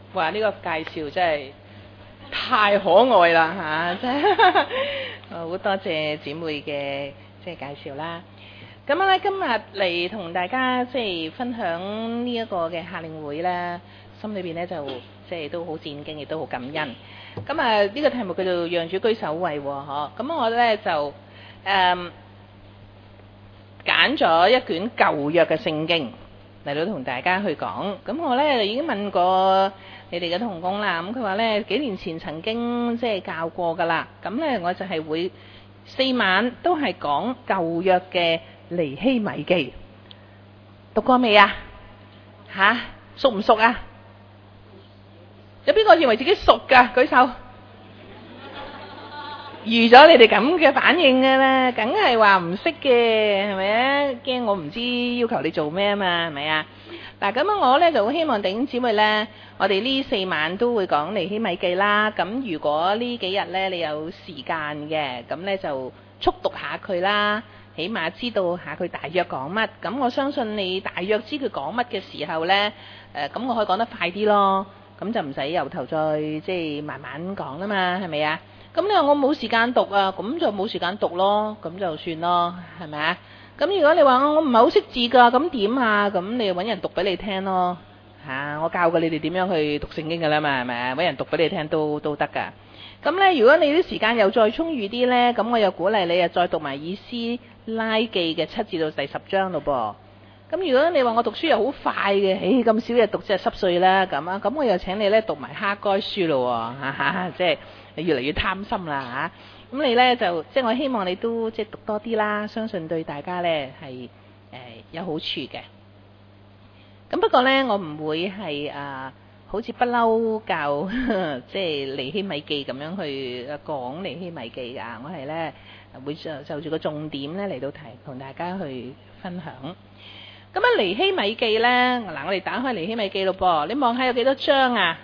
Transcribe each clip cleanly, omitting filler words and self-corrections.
哇！呢個介紹真係太可愛啦嚇，真係好多謝姊妹嘅即係介紹啦。咁樣咧，今日嚟同大家即係分享呢一個嘅夏令會咧，心裏邊咧就即係都好戰兢，亦都好感恩。咁啊，呢個題目叫做讓主居首位喎，嗬。咁我咧就揀咗一卷舊約嘅聖經嚟到同大家去講。咁我咧就已經問過你哋嘅同工啦，咁佢話咧幾年前曾經即係教過噶啦。咁咧我就係會4晚都係講舊約嘅尼希米記，讀過未啊？吓，熟唔熟啊？有邊個認為自己熟噶？舉手。預咗你哋咁嘅反應嘅啦，梗係話唔識嘅，係咪啊？驚我唔知要求你做咩啊嘛，係咪啊？嗱，咁樣我咧就好希望弟兄姊妹咧，我哋呢4晚都會講尼希米記啦。咁如果呢幾日咧你有時間嘅，咁咧就速讀下佢啦，起碼知道下佢大約講乜。咁我相信你大約知佢講乜嘅時候咧，咁我可以講得快啲咯。咁就唔使由頭再即係慢慢講啦嘛，係咪啊？咁你話我冇時間讀啊，咁就冇時間讀咯，咁就算咯，係咪啊？咁如果你話我唔係好識字㗎，咁點啊？咁你揾人讀俾你聽咯，我教過你哋點樣去讀聖經㗎啦嘛，係咪啊？揾人讀俾你聽都得㗎。咁咧，如果你啲時間又再充裕啲咧，咁我又鼓勵你再讀埋以斯拉記嘅7至到第10章咯噃。咁如果你話我讀書又好快嘅，咁少嘢讀即係濕碎啦咁啊，咁我又請你咧讀埋哈該書咯喎，即係越嚟越貪心啦嚇。咁你咧就即係我希望你都即係讀多啲啦，相信對大家咧係有好處嘅。咁不過咧，我唔會係好似不嬲教即係尼希米記咁樣去講尼希米記㗎。我係咧會就住個重點咧嚟到同大家去分享。咁啊，尼希米記咧，嗱我哋打開尼希米記咯噃，你望下有幾多章啊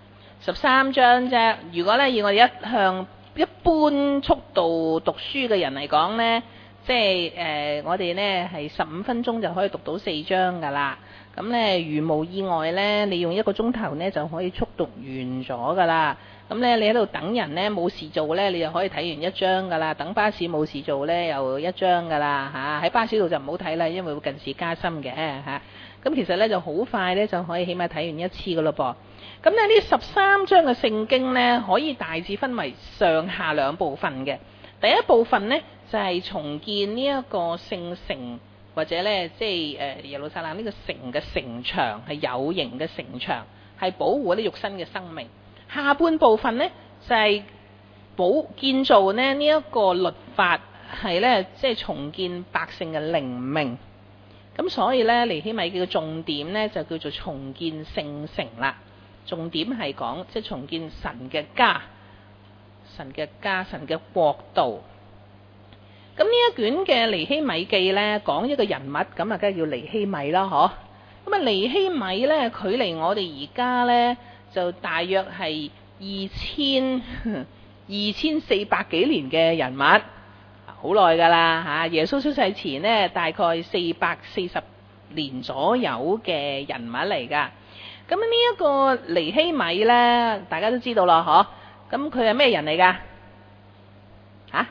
？13章啫。如果咧以我哋一般速度讀書嘅人嚟講咧，即係我哋咧係15分鐘就可以讀到4章噶啦。咁咧如無意外咧，你用1個鐘頭咧就可以速讀完咗噶啦。咁咧你喺度等人咧冇事做咧，你就可以睇完1章噶啦。等巴士冇事做咧，又1章噶啦嚇。喺巴士度就唔好睇啦，因為會近視加深嘅嚇。咁其實咧就好快咧就可以起碼睇完1次噶咯噃。咁咧呢13章嘅聖經咧，可以大致分為上下2部分嘅。第一部分咧就係重建呢一個聖城，或者咧即係耶路撒冷呢個城嘅城牆係有形嘅城牆，係保護啲肉身嘅生命。下半部分呢，就係建造呢一個律法，係呢即係重建百姓嘅靈命。咁所以呢，尼希米記嘅重點呢，就叫做重建聖城啦。重點係講即係重建神嘅家、神嘅家、神嘅國度。咁呢一卷嘅尼希米記呢，講一個人物，咁啊梗係叫尼希米啦，嗬。咁啊尼希米呢，距離我哋而家呢，就大約係2400幾年嘅人物，好耐噶啦嚇。耶穌出世前呢，大概440年左右嘅人物嚟噶。咁呢一個尼希米呢，大家都知道啦，嗬。咁佢係咩人嚟噶？嚇？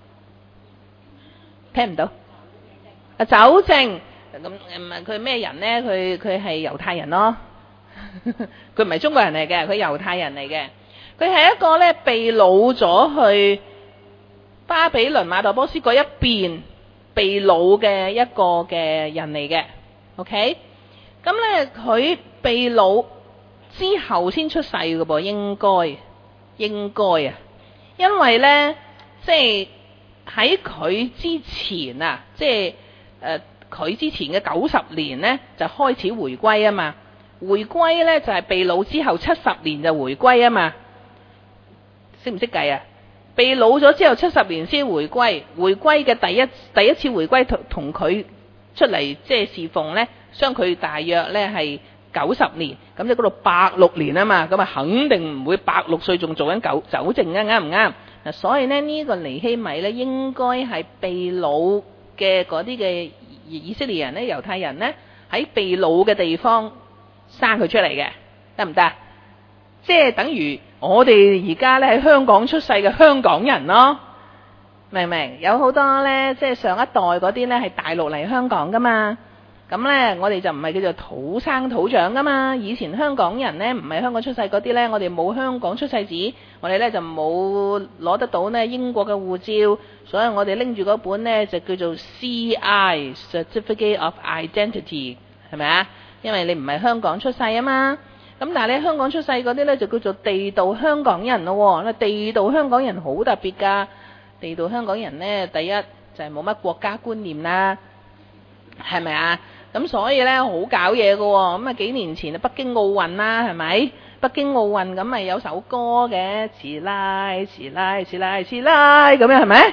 聽唔到？酒政。咁佢係咩人呢？佢係猶太人咯。佢唔係中國人嚟嘅，佢猶太人嚟嘅。佢係一個咧被擄咗去巴比倫馬代波斯嗰一邊被擄嘅一個嘅人嚟嘅。OK， 咁咧佢被擄之後先出世嘅噃，應該啊，因為咧即係喺佢之前啊，即係佢之前嘅90年咧就開始回歸啊嘛。回歸咧就係被擄之後70年就回歸啊嘛，識唔識計啊？被擄咗之後70年先回歸，回歸嘅第一次回歸同佢出嚟即係侍奉咧，相距大約咧係90年，咁即係嗰度106年啊嘛，咁啊肯定唔會106歲仲做緊酒政啊，啱唔啱？嗱，所以咧呢個尼希米咧應該係被擄嘅嗰啲嘅以色列人咧、猶太人咧喺被擄嘅地方生佢出嚟嘅，得唔得？ 即係等於我哋而家咧喺香港出世嘅香港人咯，明唔明？有好多咧，即係上一代嗰啲咧係大陸嚟香港噶嘛，咁咧我哋就唔係叫做土生土長噶嘛。以前香港人咧唔係香港出世嗰啲咧，我哋冇香港出世紙，我哋咧就冇攞得到咧英國嘅護照，所以我哋拎住嗰本咧就叫做 CI Certificate of Identity， 係咪啊？因為你唔係香港出世啊嘛。咁但係你香港出世嗰啲咧就叫做地道香港人咯。地道香港人好特別噶，地道香港人咧第一就係冇乜國家觀念啦，係咪啊？咁所以咧好搞嘢噶。咁啊幾年前啊北京奧運啦，係咪？北京奧運咁咪有首歌嘅，遲拉遲拉遲拉遲拉咁樣，係咪？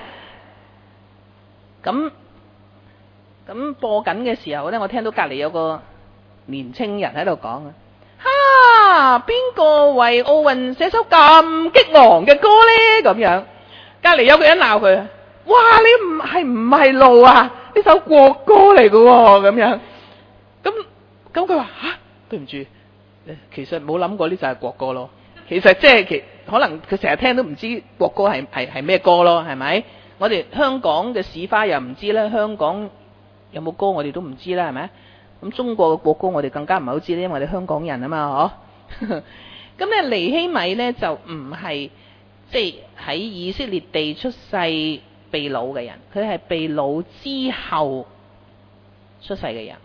咁播緊嘅時候咧，我聽到隔離有個年青人喺度講啊，邊個為奧運寫首咁激昂嘅歌咧？咁樣，隔離有個人鬧佢，哇！你唔係路啊？呢首國歌嚟㗎喎，咁樣。咁佢話吓，對唔住，其實冇諗過呢就係國歌咯。其實即係可能佢成日聽都唔知國歌係咩歌咯，係咪？我哋香港嘅市花又唔知咧，香港有冇歌我哋都唔知啦，係咪？咁中國嘅國歌我哋更加唔係好知咧，因為我哋香港人啊嘛，嗬。咁咧尼希米咧就唔係即係喺以色列地出世被擄嘅人，佢係被擄之後出世嘅人。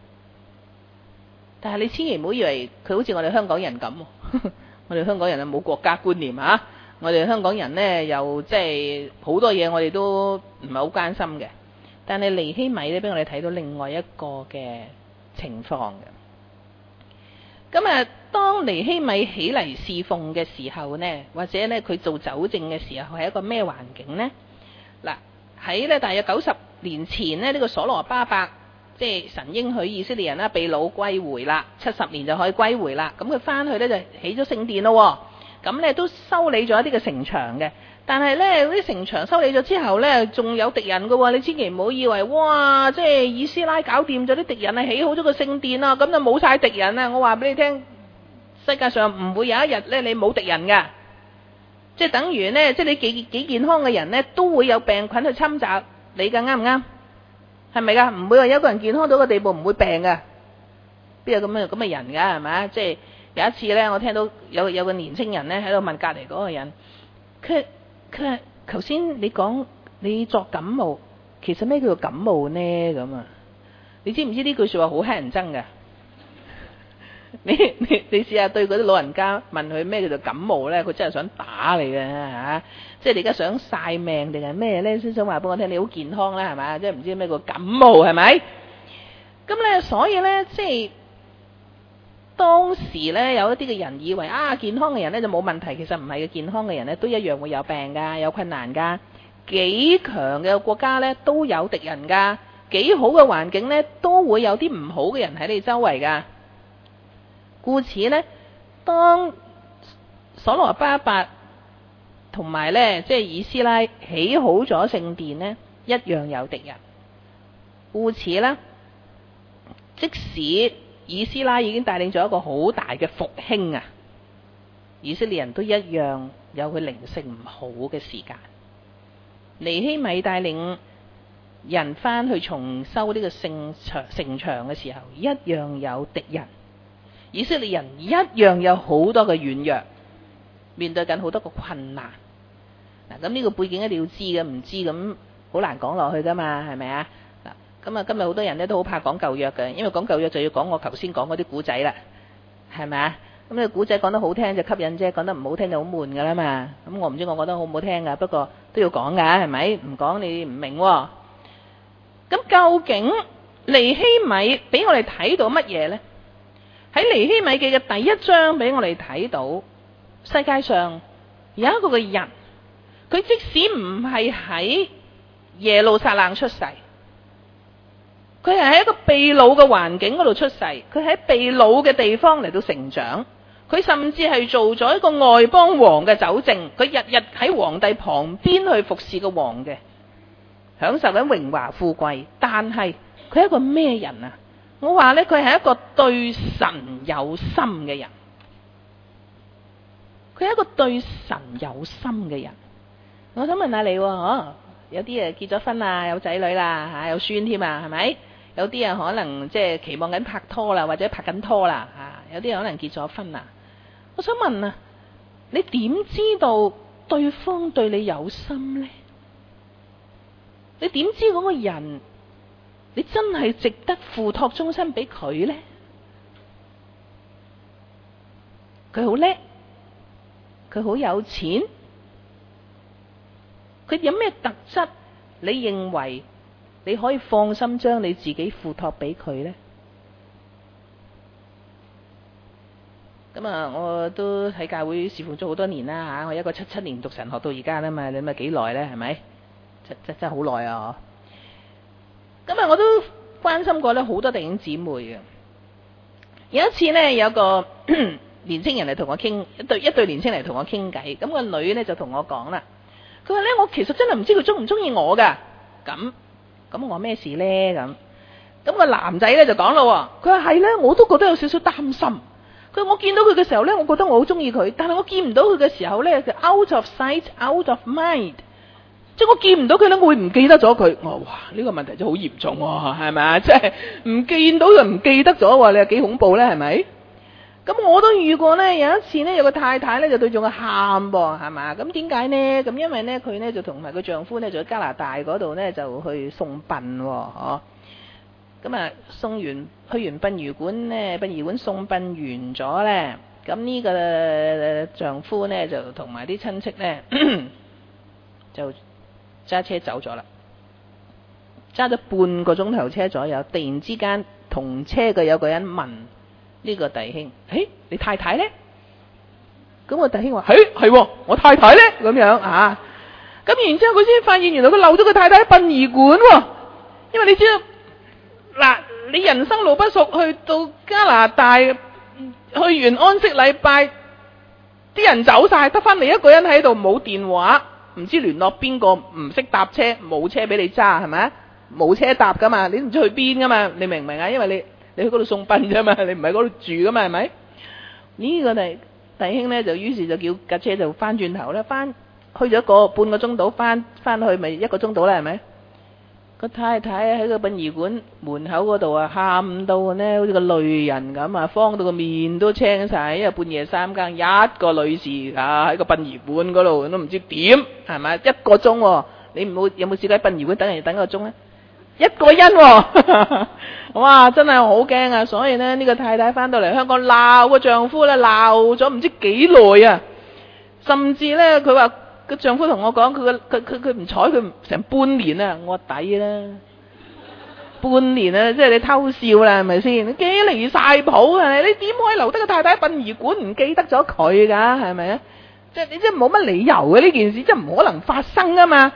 但係你千祈唔好以為佢好似我哋香港人咁，我哋香港人啊冇國家觀念啊，我哋香港人咧又即係好多嘢我哋都唔係好關心嘅。但係尼希米咧俾我哋睇到另外一個嘅情況嘅。咁啊，當尼希米起嚟侍奉嘅時候呢，或者咧佢做酒政嘅時候係一個咩環境呢？嗱，喺咧大約90年前呢，呢個所羅巴伯即係神應許以色列人啦，被擄歸回啦，70年就可以歸回啦。咁佢翻去咧就起咗聖殿咯，咁咧都修理咗一啲嘅城牆嘅。但係咧嗰啲城牆修理咗之後咧，仲有敵人噶。你千祈唔好以為哇，即係以斯拉搞掂咗啲敵人啊，起好咗個聖殿啊，咁就冇晒敵人啊。我話俾你聽，世界上唔會有一日咧你冇敵人噶。即係等於咧，即係你幾健康嘅人咧，都會有病菌去侵襲你噶，啱唔啱？係咪噶？唔會話有一個人健康到個地步唔會病噶，邊有咁嘅人噶？係咪？即係有一次咧，我聽到有個年青人咧喺度問隔籬嗰個人，佢話頭先你講你作感冒，其實咩叫做感冒呢？咁啊，你知唔知呢句說話好乞人憎噶？你試下對嗰啲老人家問佢咩叫做感冒咧，佢真係想打你嘅吓！即係你而家想晒命定係咩咧？先想話俾我聽你好健康啦，係咪？即係唔知咩叫感冒係咪？咁咧，所以咧，即係當時咧有一啲嘅人以為啊，健康嘅人咧就冇問題，其實唔係嘅，健康嘅人咧都一樣會有病噶，有困難噶。幾強嘅國家咧都有敵人噶，幾好嘅環境咧都會有啲唔好嘅人喺你周圍噶。故此咧，當所羅巴伯同埋咧，即係以斯拉起好咗聖殿咧，一樣有敵人。故此咧，即使以斯拉已經帶領咗一個好大嘅復興啊，以色列人都一樣有佢靈性唔好嘅時間。尼希米帶領人翻去重修呢個城牆嘅時候，一樣有敵人。以色列人一樣有好多嘅軟弱，面對緊好多個困難。嗱，咁呢個背景一定要知嘅，唔知咁好難講落去噶嘛，係咪啊？嗱，咁啊今日好多人咧都好怕講舊約嘅，因為講舊約就要講我頭先講嗰啲古仔啦，係咪啊？咁呢個古仔講得好聽就吸引啫，講得唔好聽就好悶噶啦嘛。咁我唔知我覺得好唔好聽噶，不過都要講噶，係咪？唔講你唔明喎。咁究竟尼希米俾我哋睇到乜嘢呢？喺尼希米記嘅第1章俾我哋睇到，世界上有一個嘅人，佢即使唔係喺耶路撒冷出世，佢係喺一個被擄嘅環境嗰度出世，佢喺被擄嘅地方嚟到成長，佢甚至係做咗一個外邦王嘅酒政，佢日日喺皇帝旁邊去服侍個王嘅，享受緊榮華富貴。但係佢係一個咩人啊？我話呢，佢係一個對神有心嘅人。 佢係一個對神有心嘅人。我想問下你，有啲結咗婚啦，有仔女啦，有孫添啊，係咪？有啲可能即係期望緊拍拖啦，或者拍緊拖啦，有啲可能結咗婚啦。我想問啊，你點知道對方對你有心呢？你點知嗰個人你真係值得付託終身俾佢呢？佢好叻，佢好有錢，佢有咩特質你認為你可以放心將你自己付託俾佢呢？咁我都喺教會侍奉咗好多年啦，我一個77年讀神學到而家啦嘛，你咪幾耐呢？係咪？真係好耐啊！咁我都關心過咧好多弟兄姊妹嘅。有一次呢，有個年青人嚟同我傾，一對年青人嚟同我傾偈。咁個女呢就同我講啦，佢話呢，我其實真係唔知佢中唔中意我噶。咁我話咩事呢？咁個男仔呢就講咯，佢話係呢，我都覺得有少少擔心。佢話我見到佢嘅時候呢，我覺得我好中意佢，但係我見唔到佢嘅時候呢，就 out of sight out of mind。即係我見唔到佢咧，我會唔記得咗佢。我話哇，呢個問題真係好嚴重喎，係咪啊？即係唔見到就唔記得咗，你話幾恐怖咧？係咪？咁我都遇過呢，有一次呢，有個太太呢就對住我喊噃，係嘛？咁點解呢？咁因為呢，佢呢就同埋佢丈夫呢就喺加拿大嗰度呢就去送殯，嗬。咁送完去完殯儀館呢，殯儀館送殯完咗呢，咁呢個丈夫呢就同埋啲親戚呢就揸車走咗啦，揸咗半個鐘頭車左右。突然之間，同車嘅有個人問呢個弟兄：誒，你太太呢？咁個弟兄話：係，我太太呢？咁樣啊。咁然之後佢先發現，原來佢漏咗個太太喺殯儀館喎。因為你知道，嗱，你人生路不熟，去到加拿大，去完安息禮拜，啲人走晒，得翻你一個人喺度，冇電話。唔知聯絡邊個，唔識搭車，冇車俾你揸，係咪啊？冇車搭噶嘛，你唔知去邊噶嘛？你明唔明啊？因為你去嗰度送殯啫嘛，你唔喺嗰度住噶嘛，係咪？呢個弟兄呢，就於是就叫架車就翻轉頭啦，去咗半個鐘度，翻去咪1個鐘度啦，係咪？個太太喺個殯儀館門口嗰度喊到呢好似個淚人咁慌到個面都青晒，因為半夜3更，一個女士喺個殯儀館嗰度都唔知點，係咪？1個鐘，你有冇試過喺殯儀館等人等1個鐘呢？1個人，哇，真係好驚啊！所以呢個太太翻到嚟香港鬧個丈夫咧，鬧咗唔知幾耐啊，甚至呢，佢話。個丈夫同我講，佢唔睬佢成半年啊！我抵啦，半年啊，即係你偷笑啦，係咪先？你幾離晒譜啊！你點可以留得個太太喺殯儀館唔記得咗佢噶？係咪啊？即係你真係冇乜理由嘅呢件事，真係唔可能發生啊嘛！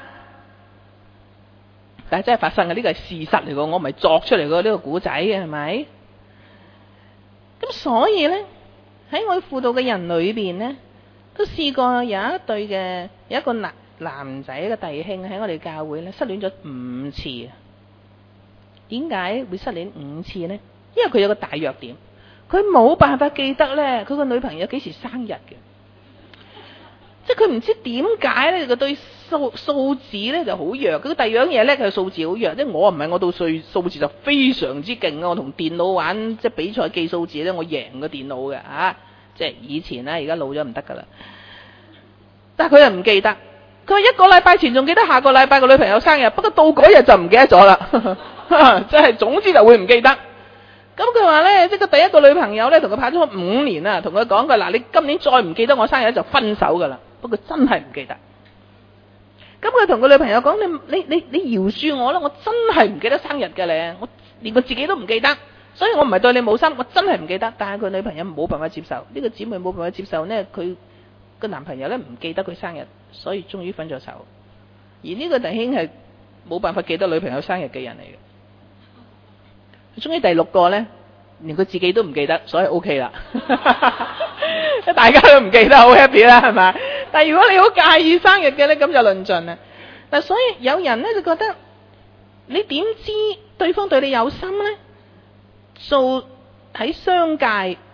但係真係發生嘅，呢個係事實嚟嘅，我唔係作出嚟嘅呢個古仔嘅，係咪？咁所以咧，喺我輔導嘅人裏邊呢。都試過有一個男仔嘅弟兄喺我哋教會咧失戀咗5次。點解會失戀5次呢？因為佢有個大弱點，佢冇辦法記得咧佢個女朋友幾時生日嘅，即係佢唔知點解咧佢對數字咧就好弱。佢第二樣嘢咧佢數字好弱，即係我唔係，我到數字就非常之勁啊！我同電腦玩即係比賽記數字咧，我贏個電腦嘅啊！即係以前咧，而家老咗唔得噶啦。但係佢又唔記得，佢話1個禮拜前仲記得下個禮拜個女朋友生日，不過到嗰日就唔記得咗啦。即係總之就會唔記得。咁佢話咧，即係第一個女朋友咧，同佢拍咗5年啦，同佢講佢嗱，你今年再唔記得我生日就分手噶啦。不過真係唔記得。咁佢同佢女朋友講：你饒恕我啦，我真係唔記得生日嘅咧，我連我自己都唔記得。所以我唔係對你冇心，我真係唔記得。但係佢女朋友冇辦法接受，呢個姊妹冇辦法接受呢，佢個男朋友呢唔記得佢生日，所以終於分咗手。而呢個弟兄係冇辦法記得女朋友生日嘅人嚟嘅。終於第6個呢，連佢自己都唔記得，所以 OK 啦。大家都唔記得，好 happy 啦，係咪？但係如果你好介意生日嘅呢，咁就論盡啦。嗱，所以有人呢就覺得，你點知對方對你有心呢？做喺商界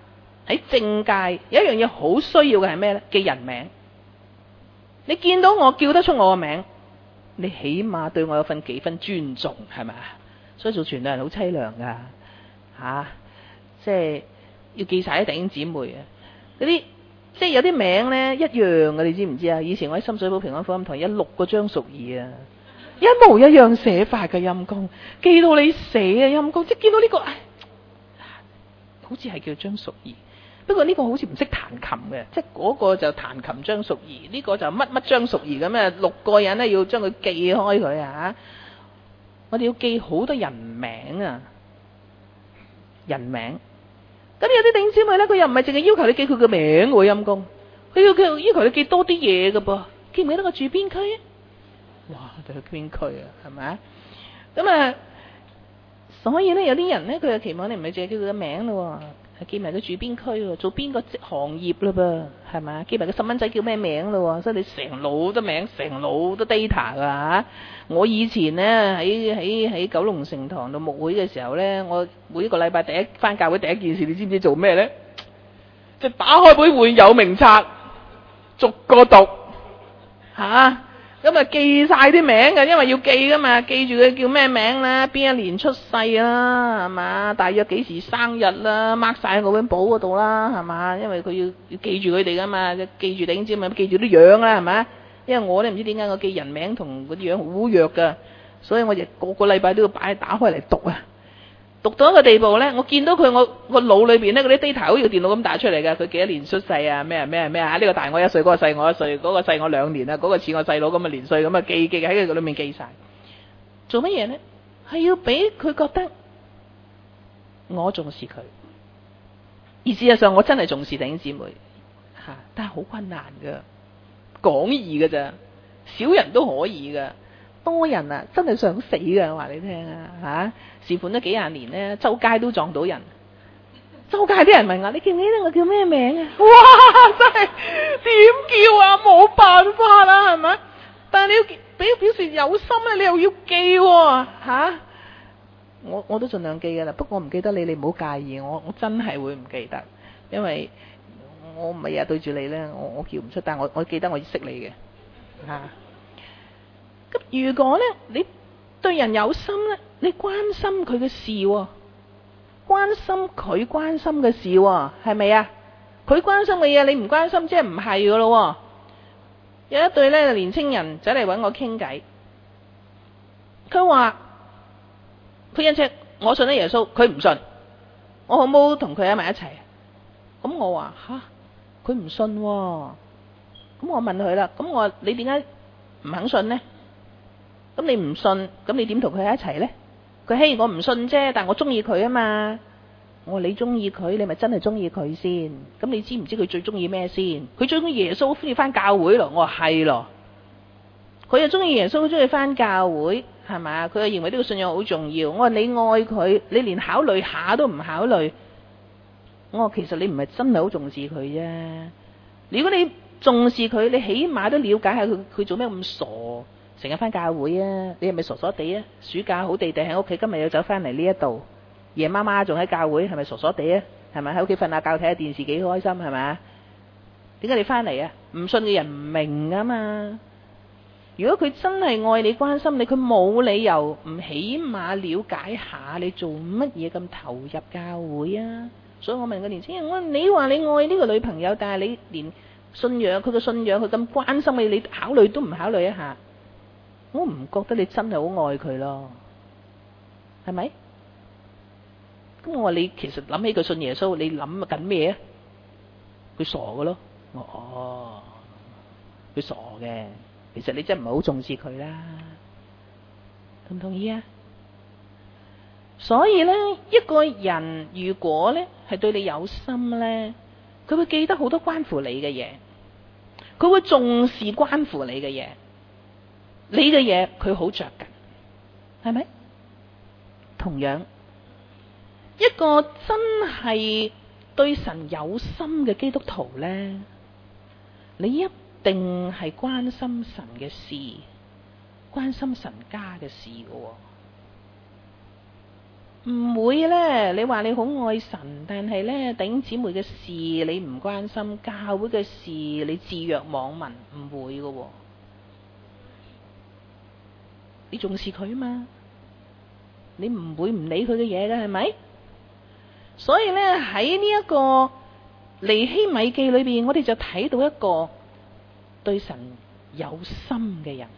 喺政界有一樣嘢好需要嘅係咩呢？記人名。你見到我叫得出我個名，你起碼對我有幾分尊重，係咪？所以做傳道人好凄涼噶吓，即係要記晒啲弟兄姊妹啊！嗰啲即係有啲名呢一樣嘅，你知唔知啊？以前我喺深水埗平安福音堂有6個張淑儀啊，一模一樣寫法嘅，陰公記到你死啊！陰公即係見到呢個，好似係叫張淑儀。不過呢個好似唔識彈琴嘅，即係嗰個就彈琴張淑儀，呢個就乜乜張淑儀咁啊！6個人呢要將佢記開佢啊！我哋要記好多人名啊，人名。咁有啲弟兄姊妹咧，佢又唔係淨係要求你記佢個名喎，陰公，佢要求你記多啲嘢㗎噃。記唔記得我住邊區啊？哇，就去邊區啊？係咪啊？咁啊，所以咧有啲人咧，佢又期望你唔係淨係記佢個名咯。記埋佢住邊區喎，做邊個行業嘞噃，係咪？記埋個細蚊仔叫咩名嘞？所以你成腦都名，成腦都 data 噶嚇。我以前呢，喺九龍城堂度牧會嘅時候呢，我每一個禮拜返教會第一件事，你知唔知做咩呢？就打開本會友名冊，逐個讀嚇。咁啊記晒啲名嘅，因為要記噶嘛，記住佢叫咩名啦，邊一年出世啦，係嘛，大約幾時生日啦，mark 晒喺嗰本簿嗰度啦，係嘛，因為佢要記住佢哋噶嘛，記住頂尖咪記住啲樣啦，係咪？因為我咧唔知點解我記人名同嗰啲樣好弱噶，所以我亦個禮拜都要打開嚟讀啊。讀到一個地步咧，我見到佢，我個腦裏邊咧嗰啲 data 好似電腦咁打出嚟嘅，佢幾多年出世啊？咩啊？呢個大我1歲，嗰個細我1歲，嗰個細我2年啊，嗰個似我細佬咁嘅年歲咁啊，記喺佢裏面記晒。做乜嘢咧？係要俾佢覺得我重視佢，而事實上我真係重視弟兄姊妹吓，但係好困難噶，講易噶咋，少人都可以噶。多人啊，真係想死噶！我話你聽啊，吓事伴咗幾廿年咧，周街都撞到人，周街啲人問我：你記唔記得我叫咩名啊？哇，真係點叫啊？冇辦法啦，係咪？但係你要表示有心咧，你又要記喎，吓我都盡量記噶啦。不過我唔記得你唔好介意，我真係會唔記得，因為我唔係日日對住你咧，我叫唔出，但我記得我識你嘅吓。咁如果咧，你對人有心咧，你關心佢嘅事，關心佢關心嘅事，係咪啊？佢關心嘅嘢你唔關心，即係唔係噶咯？有一對咧年青人走嚟搵我傾偈，佢話佢一隻我信咗耶穌，佢唔信，我好冇同佢喺埋一齊。咁我話吓，佢唔信，咁我問佢啦，咁我話你點解唔肯信呢？咁你唔信，咁你點同佢喺一齊呢？佢嘿，我唔信啫，但我中意佢啊嘛。我話你中意佢，你咪真係中意佢先。咁你知唔知佢最中意咩先？佢最中意耶穌，中意翻教會咯。我話係咯，佢又中意耶穌，中意翻教會，係咪？佢又認為呢個信仰好重要。我話你愛佢，你連考慮下都唔考慮。我話其實你唔係真係好重視佢啫。如果你重視佢，你起碼都了解下佢做咩咁傻。成日翻教會啊，你係咪傻傻地啊？暑假好地地喺屋企，今日又走翻嚟呢一度，夜媽媽仲喺教會，係咪傻傻地啊？係咪喺屋企瞓下覺睇下電視幾開心，係咪？點解你翻嚟啊？唔信嘅人唔明啊嘛。如果佢真係愛你關心你，佢冇理由唔起碼了解下你做乜嘢咁投入教會啊。所以我問個年輕人，我話你話你愛呢個女朋友，但係你連信仰佢嘅信仰佢咁關心你考慮都唔考慮一下。我唔覺得你真係好愛佢咯，係咪？咁我話你其實諗起佢信耶穌，你諗緊咩啊？佢傻嘅咯。我哦，佢傻嘅。其實你真係唔係好重視佢啦，同唔同意啊？所以咧，一個人如果咧係對你有心咧，佢會記得好多關乎你嘅嘢，佢會重視關乎你嘅嘢。你嘅嘢佢好着緊，係咪？同樣，一個真係對神有心嘅基督徒呢，你一定係關心神嘅事，關心神家嘅事嘅。 唔會咧。你話你好愛神，但係咧弟兄姊妹嘅事你唔關心，教會嘅事你置若罔聞，唔會嘅。你重視佢嘛？你唔會唔理佢嘅嘢嘅，係咪？所以咧喺呢一個尼希米記裏邊，我哋就睇到一個對神有心嘅人。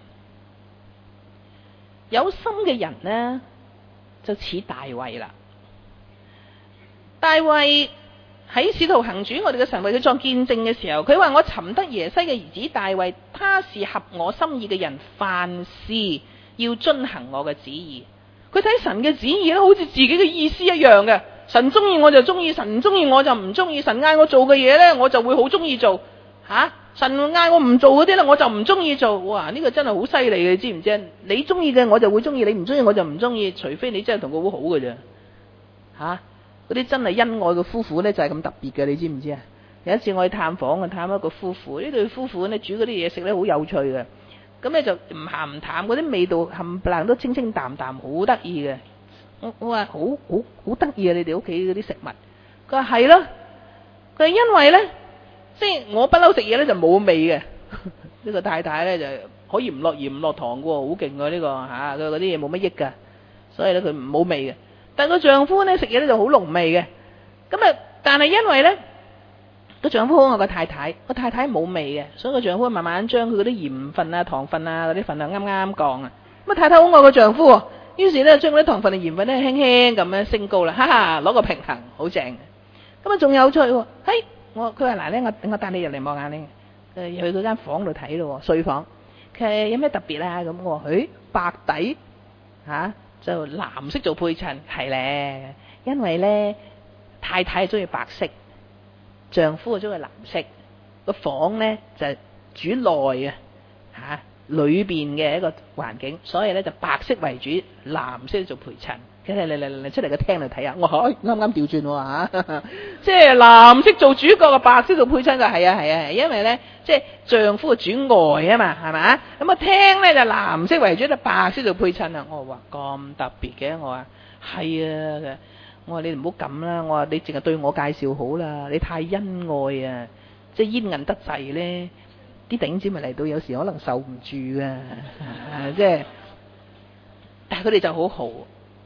有心嘅人呢，就似大衛啦。大衛喺使徒行傳，我哋嘅神為佢作見證嘅時候，佢話我尋得耶西嘅兒子大衛，他是合我心意嘅人，凡事要遵行我嘅旨意。佢睇神嘅旨意咧，好似自己嘅意思一樣嘅。神中意我就中意，神唔中意我就唔中意。神嗌我做嘅嘢呢，我就會好中意做。神嗌我唔做嗰啲呢，我就唔中意做。哇！呢個真係好犀利嘅，你知唔知？你中意嘅我就會中意，你唔中意我就唔中意。除非你真係同佢好好嘅啫。嗰啲真係恩愛嘅夫婦呢，就係咁特別嘅，你知唔知啊？有一次我去探訪，探一個夫婦，呢對夫婦呢，煮嗰啲嘢食呢，好有趣嘅。咁呢就唔鹹唔淡，嗰啲味道冚唪唥都清清淡淡，好得意嘅。我話好得意啊！你哋屋企嗰啲食物，佢話係咯，佢話因為呢，即係我不嬲食嘢呢就冇味嘅。呢個太太呢，就可以唔落鹽唔落糖嘅，好勁嘅呢個佢嗰啲嘢冇乜益㗎，所以呢，佢冇味嘅。但個丈夫呢，食嘢呢就好濃味嘅。但係因為呢，個丈夫好愛個太太，個太太冇味嘅，所以個丈夫慢慢將佢嗰啲鹽分啊、糖分啊嗰啲份量啱啱降啊。太太好愛個丈夫，於是呢，將嗰啲糖分同鹽分呢輕輕咁樣升高啦，哈哈，攞個平衡，好正。仲有趣喎，佢話嗱呢，我帶你入嚟望下呢，去嗰間房度睇咯，睡房。佢有咩特別啊？咁我話白底就藍色做配襯，係咧，因為咧太太係中意白色，丈夫係中意藍色。個房咧就主內裏邊嘅一個環境，所以咧就白色為主，藍色做陪襯。嚟出嚟個廳度睇下，我啱啱調轉喎，即係藍色做主角，白色做配襯就係因為咧即係丈夫係主外啊嘛，係咪？咁啊廳咧就藍色為主，就白色做配襯啊。我話咁特別嘅，我話係啊，我話你唔好咁啦，我話你淨係對我介紹好啦，你太恩愛啊，即係煙韌得滯咧，啲頂尖咪嚟到有時可能受唔住啊，即係，但係佢哋就好好。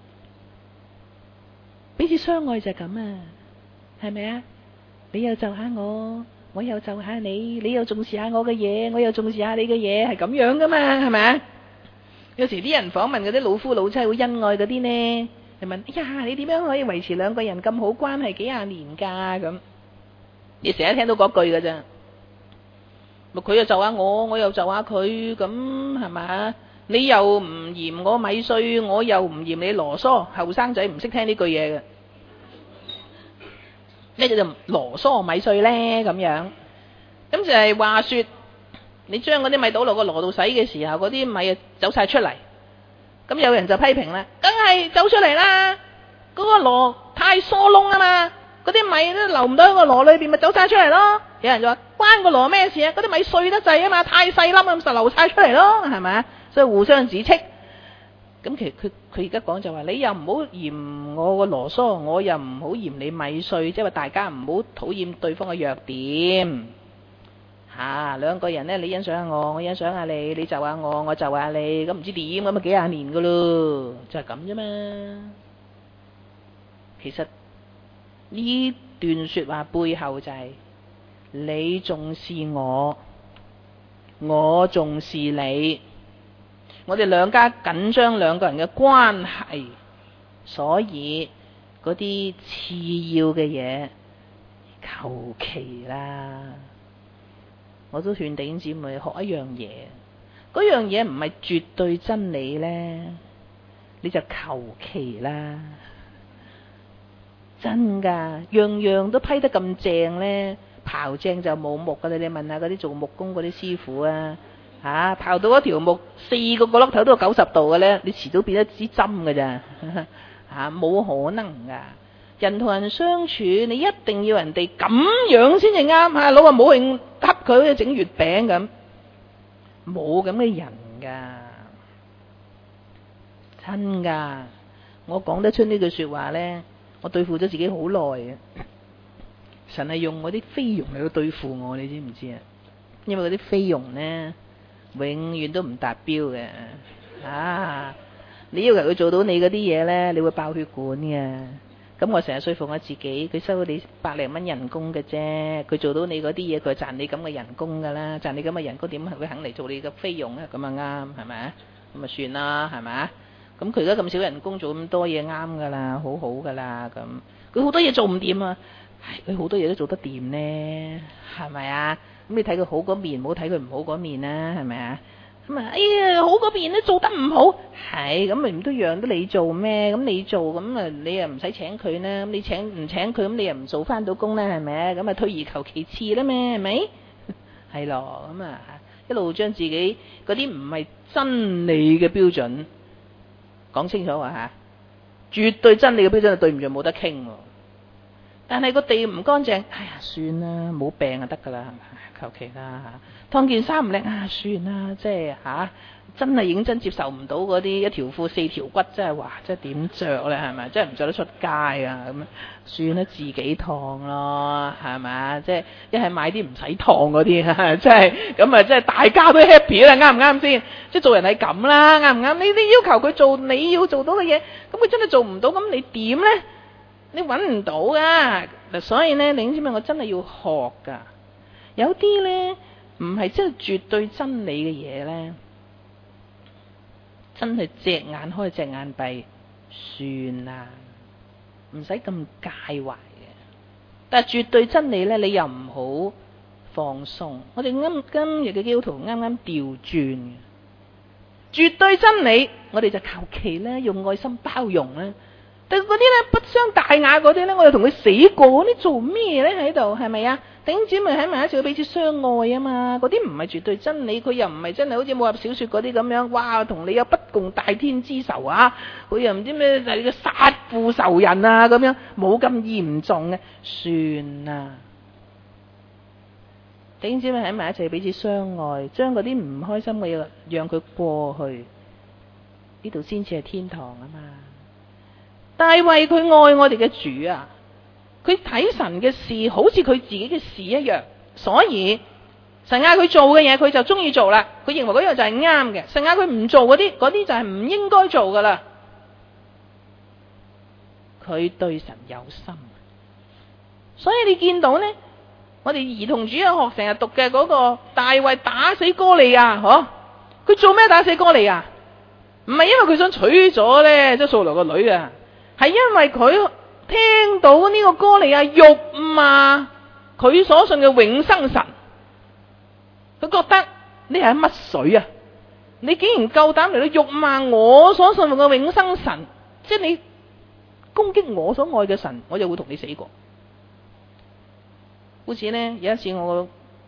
彼此相愛就係咁啊，係咪啊？你又就下我，我又就下你，你又重視下我嘅嘢，我又重視下你嘅嘢，係咁樣噶嘛，係咪啊？有時啲人訪問嗰啲老夫老妻好恩愛嗰啲呢，就問：哎呀，你點樣可以維持兩個人咁好關係幾廿年㗎？咁你成日聽到嗰句㗎咋？佢又就下我，我又就下佢，咁係咪？你又唔嫌我米碎，我又唔嫌你囉嗦。後生仔唔識聽呢句嘢嘅，咩叫做囉嗦米碎呢？咁樣，咁就係話說，你將嗰啲米倒落個籮度洗嘅時候，嗰啲米啊走晒出嚟。咁有人就批評啦，梗係走出嚟啦，嗰個籮太疏窿啊嘛，嗰啲米都留唔到喺個籮裏邊，咪走晒出嚟咯。有人就話關個籮咩事啊？嗰啲米碎得滯啊嘛，太細粒咁就流晒出嚟咯，係咪啊？所以互相指斥。咁其實佢而家講就話，你又唔好嫌我個囉嗦，我又唔好嫌你米碎，即係話大家唔好討厭對方嘅弱點。兩個人呢，你欣賞下我，我欣賞下你，你就下我，我就下你，咁唔知點咁啊幾廿年噶咯，就係咁啫嘛。其實呢段說話背後就係你重視我，我重視你。我哋兩家緊張兩個人嘅關係，所以嗰啲次要嘅嘢求其啦。我都勸弟兄姊妹學一樣嘢，嗰樣嘢唔係絕對真理呢，你就求其啦。真噶，樣樣都批得咁正呢，刨正就冇木噶啦。你問下嗰啲做木工嗰啲師傅啊。刨到一條木4個角落頭都有90度嘅咧，你遲早變一支針嘅咋。冇可能噶。人同人相處，你一定要人哋咁樣先至啱。老話冇人恰佢好似整月餅咁，冇咁嘅人噶，真噶。 我講得出呢句說話呢，我對付咗自己好耐嘅。神係用我啲菲傭嚟到對付我，你知唔知啊？因為嗰啲菲傭呢，永遠都唔達標嘅。你要求佢做到你嗰啲嘢呢，你會爆血管嘅。咁我成日說服我自己，佢收你100零蚊人工嘅啫，佢做到你嗰啲嘢，佢賺你咁嘅人工噶啦，賺你咁嘅人工點會肯嚟做你嘅菲傭呢？咁啊啱，係咪？咁啊算啦，係咪？咁佢而家咁少人工做咁多嘢啱噶啦，好好噶啦，咁佢好多嘢做唔掂啊，佢好多嘢都做得掂呢，係咪啊？咁你睇佢好嗰面，唔好睇佢唔好嗰面啦，係咪啊？咁啊，哎呀，好嗰邊都做得唔好，係咁咪唔都讓得你做咩？咁你做咁啊，你又唔使請佢啦。咁你唔請佢，咁你又唔做翻到工啦，係咪？咁啊，退而求其次啦咩？係咪？係咯，咁啊，一路將自己嗰啲唔係真理嘅標準講清楚喎吓，絕對真理嘅標準係對唔住冇得傾。但係個地唔乾淨，哎呀，算啦，冇病就得噶啦，求其啦吓。燙件衫唔靚啊，算啦，即係真係認真接受唔到嗰啲一條褲4條骨，真係哇，真係點着咧，係咪？真係唔着得出街啊，咁算啦，自己燙咯，係咪？即係一係買啲唔使燙嗰啲，即係咁啊，即係大家都 happy 啦，啱唔啱先？即係做人係咁啦，啱唔啱？你要求佢做你要做到嘅嘢，咁佢真係做唔到，咁你點咧？你揾唔到噶，所以呢，你知唔知我真係要學噶。有啲呢，唔係真係絕對真理嘅嘢呢，真係隻眼開隻眼閉，算啦，唔使咁介懷嘅。但係絕對真理呢，你又唔好放鬆。我哋今日嘅基督徒啱啱調轉，絕對真理我哋就求其呢，用愛心包容呢。但嗰啲咧不相大雅嗰啲咧，我又同佢死過，你做咩咧喺度？係咪啊？弟兄姊妹喺埋一齊要彼此相愛啊嘛！嗰啲唔係絕對真理，佢又唔係真係好似武俠小說嗰啲咁樣，哇！同你有不共戴天之仇啊！佢又唔知咩就係個殺父仇人啊咁樣，冇咁嚴重嘅，算啦。弟兄姊妹喺埋一齊彼此相愛，將嗰啲唔開心嘅嘢讓佢過去，呢度先至係天堂啊嘛！大衛佢愛我哋嘅主啊，佢睇神嘅事好似佢自己嘅事一樣，所以神嗌佢做嘅嘢佢就中意做啦，佢認為嗰樣就係啱嘅。神嗌佢唔做嗰啲就係唔應該做噶啦。佢對神有心，所以你見到呢，我哋兒童主日學成日讀嘅嗰個大衛打死哥利亞，佢做咩打死哥利亞？唔係因為佢想娶咗呢，即係掃羅個女啊。係因為佢聽到呢個哥利亞辱罵佢所信嘅永生神，佢覺得你係乜水啊？你竟然夠膽嚟到辱罵我所信嘅永生神，即係你攻擊我所愛嘅神，我就會同你死過。好似呢，有一次我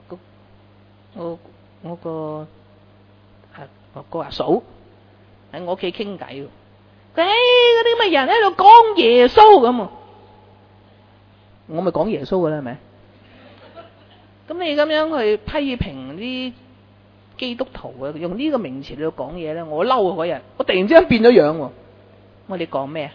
個阿嫂喺我屋企傾偈。嗰啲咁嘅人喺度講耶穌咁，我咪講耶穌噶啦，係咪？咁你咁樣去批評啲基督徒啊，用呢個名詞嚟到講嘢咧，我嬲啊！嗰日我突然之間變咗樣，我哋講咩啊？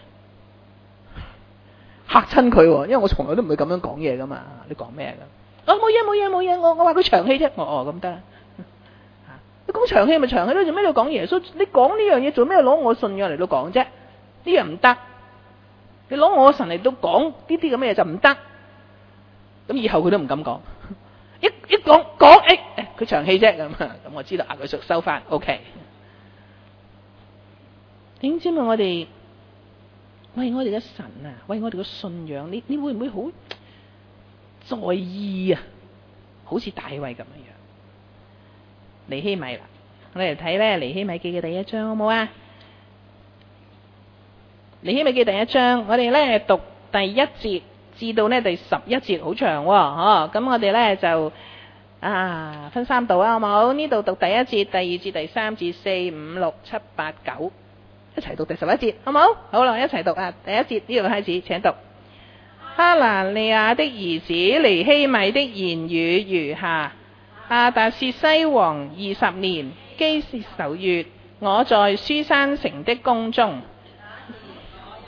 嚇親佢，因為我從來都唔會咁樣講嘢噶嘛。你講咩噶？冇嘢，我話佢長氣啫。咁得啦。你講長氣咪長氣咯，做咩要講耶穌？你講呢樣嘢做咩攞我信仰嚟到講啫？呢樣唔得。你攞我神嚟到講呢啲咁嘅嘢就唔得。咁以後佢都唔敢講。一講佢長氣啫咁，咁我知道佢收翻。OK。點知嘛？我哋為我哋嘅神啊，為我哋嘅信仰，你會唔會好在意啊？好似大衛咁樣。尼希米啦，我哋嚟睇咧尼希米記嘅第一章好冇啊？尼希米記第一章，我哋咧讀第1節至到呢第11節，好長喎，咁我哋咧就分3度啊，好冇？呢度讀第1節、第2節、第3節、4、5、6、7、8、9，一齊讀第11節，好冇？好啦，一齊讀啊！第1節呢度開始，請讀。哈拿利亞的兒子尼希米的言語如下。亞達薛西王20年，基士首月，我在書珊城的宮中。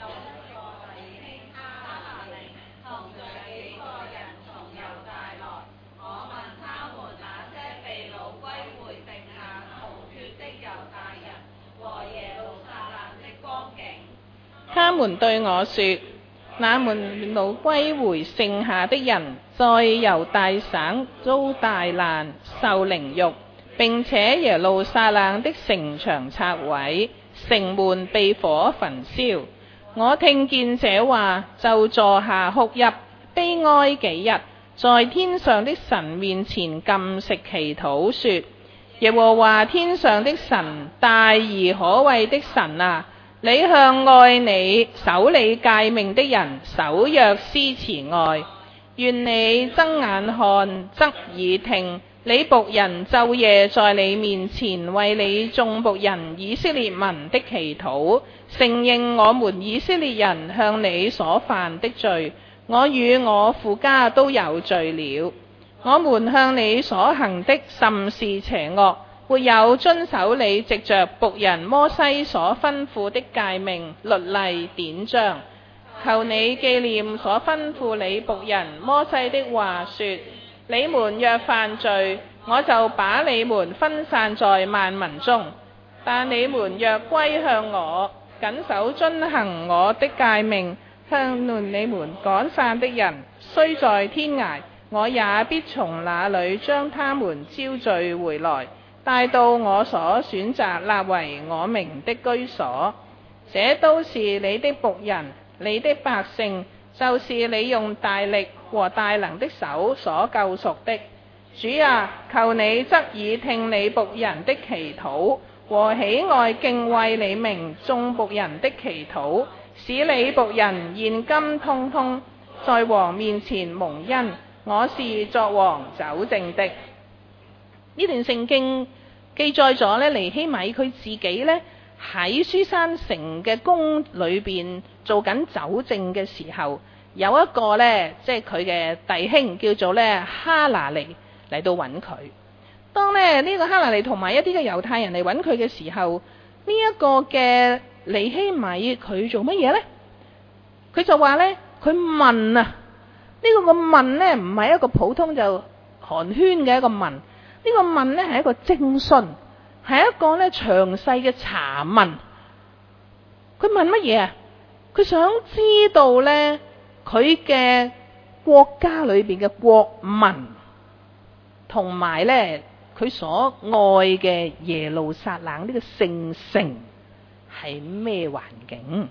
他們對我說：那門路歸回剩下的人，在猶大省遭大難，受凌辱，並且耶路撒冷的城牆拆毀，城門被火焚燒。我聽見這話，就坐下哭泣，悲哀幾日，在天上的神面前禁食祈禱，說：耶和華天上的神，大而可畏的神啊！你向愛你、守你誡命的人守約施慈愛，願你睜眼看，側耳聽，你僕人晝夜在你面前為你眾僕人以色列民的祈禱，承認我們以色列人向你所犯的罪。我與我父家都有罪了，我們向你所行的甚是邪惡，沒有遵守你藉着僕人摩西所吩咐的誡命、律例、典章。求你紀念所吩咐你僕人摩西的話，說：你們若犯罪，我就把你們分散在萬民中；但你們若歸向我，謹守遵行我的誡命，向論你們趕散的人，雖在天涯，我也必從那裏將他們招聚回來，帶到我所選擇立為我名的居所。這都是你的僕人，你的百姓，就是你用大力和大能的手所救贖的。主啊，求你側耳聽你僕人的祈禱，和喜愛敬畏你名眾僕人的祈禱，使你僕人現今通通在王面前蒙恩。我是作王酒政的。呢段聖經記載咗呢，尼希米佢自己呢喺書珊城嘅宮裏邊做緊酒政嘅時候，有一個呢，即係佢嘅弟兄叫做呢哈拿尼嚟到揾佢。當呢個哈拿尼同埋一啲嘅猶太人嚟揾佢嘅時候，呢一個嘅尼希米佢做乜嘢呢？佢就話呢，佢問啊，呢個個問呢唔係一個普通就寒暄嘅一個問，呢個問呢係一個徵詢，係一個呢詳細嘅查問。佢問乜嘢啊？佢想知道呢，佢嘅國家裏邊嘅國民同埋呢佢所愛嘅耶路撒冷呢個聖城係咩環境？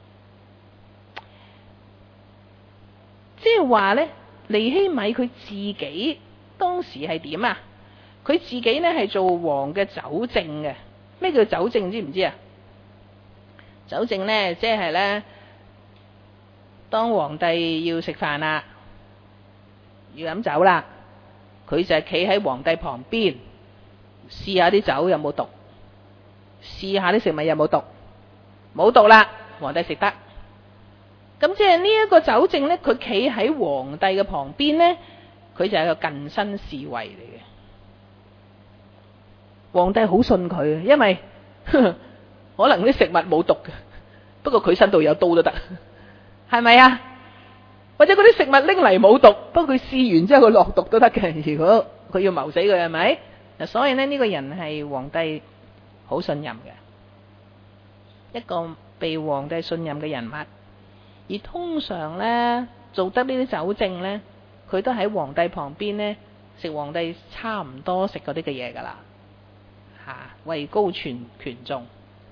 即係話呢，尼希米佢自己當時係點啊？佢自己呢係做王嘅酒政嘅。咩叫酒政知唔知啊？酒政呢，即係呢，當皇帝要食飯啦，要飲酒啦，佢就係企喺皇帝旁邊，試下啲酒有冇毒，試下啲食物有冇毒，冇毒啦，皇帝食得。咁即係呢一個酒政呢，佢企喺皇帝嘅旁邊呢，佢就係個近身侍衛嚟嘅。皇帝好信佢，因為可能啲食物冇毒嘅，不過佢身度有刀都得，係咪啊？或者嗰啲食物拎嚟冇毒，不過佢試完之後佢落毒都得嘅。如果佢要謀死佢，係咪？嗱，所以呢，呢個人係皇帝好信任嘅，一個被皇帝信任嘅人物。而通常呢，做得呢啲酒政呢，佢都喺皇帝旁邊呢，食皇帝差唔多食嗰啲嘅嘢噶啦，位高權重，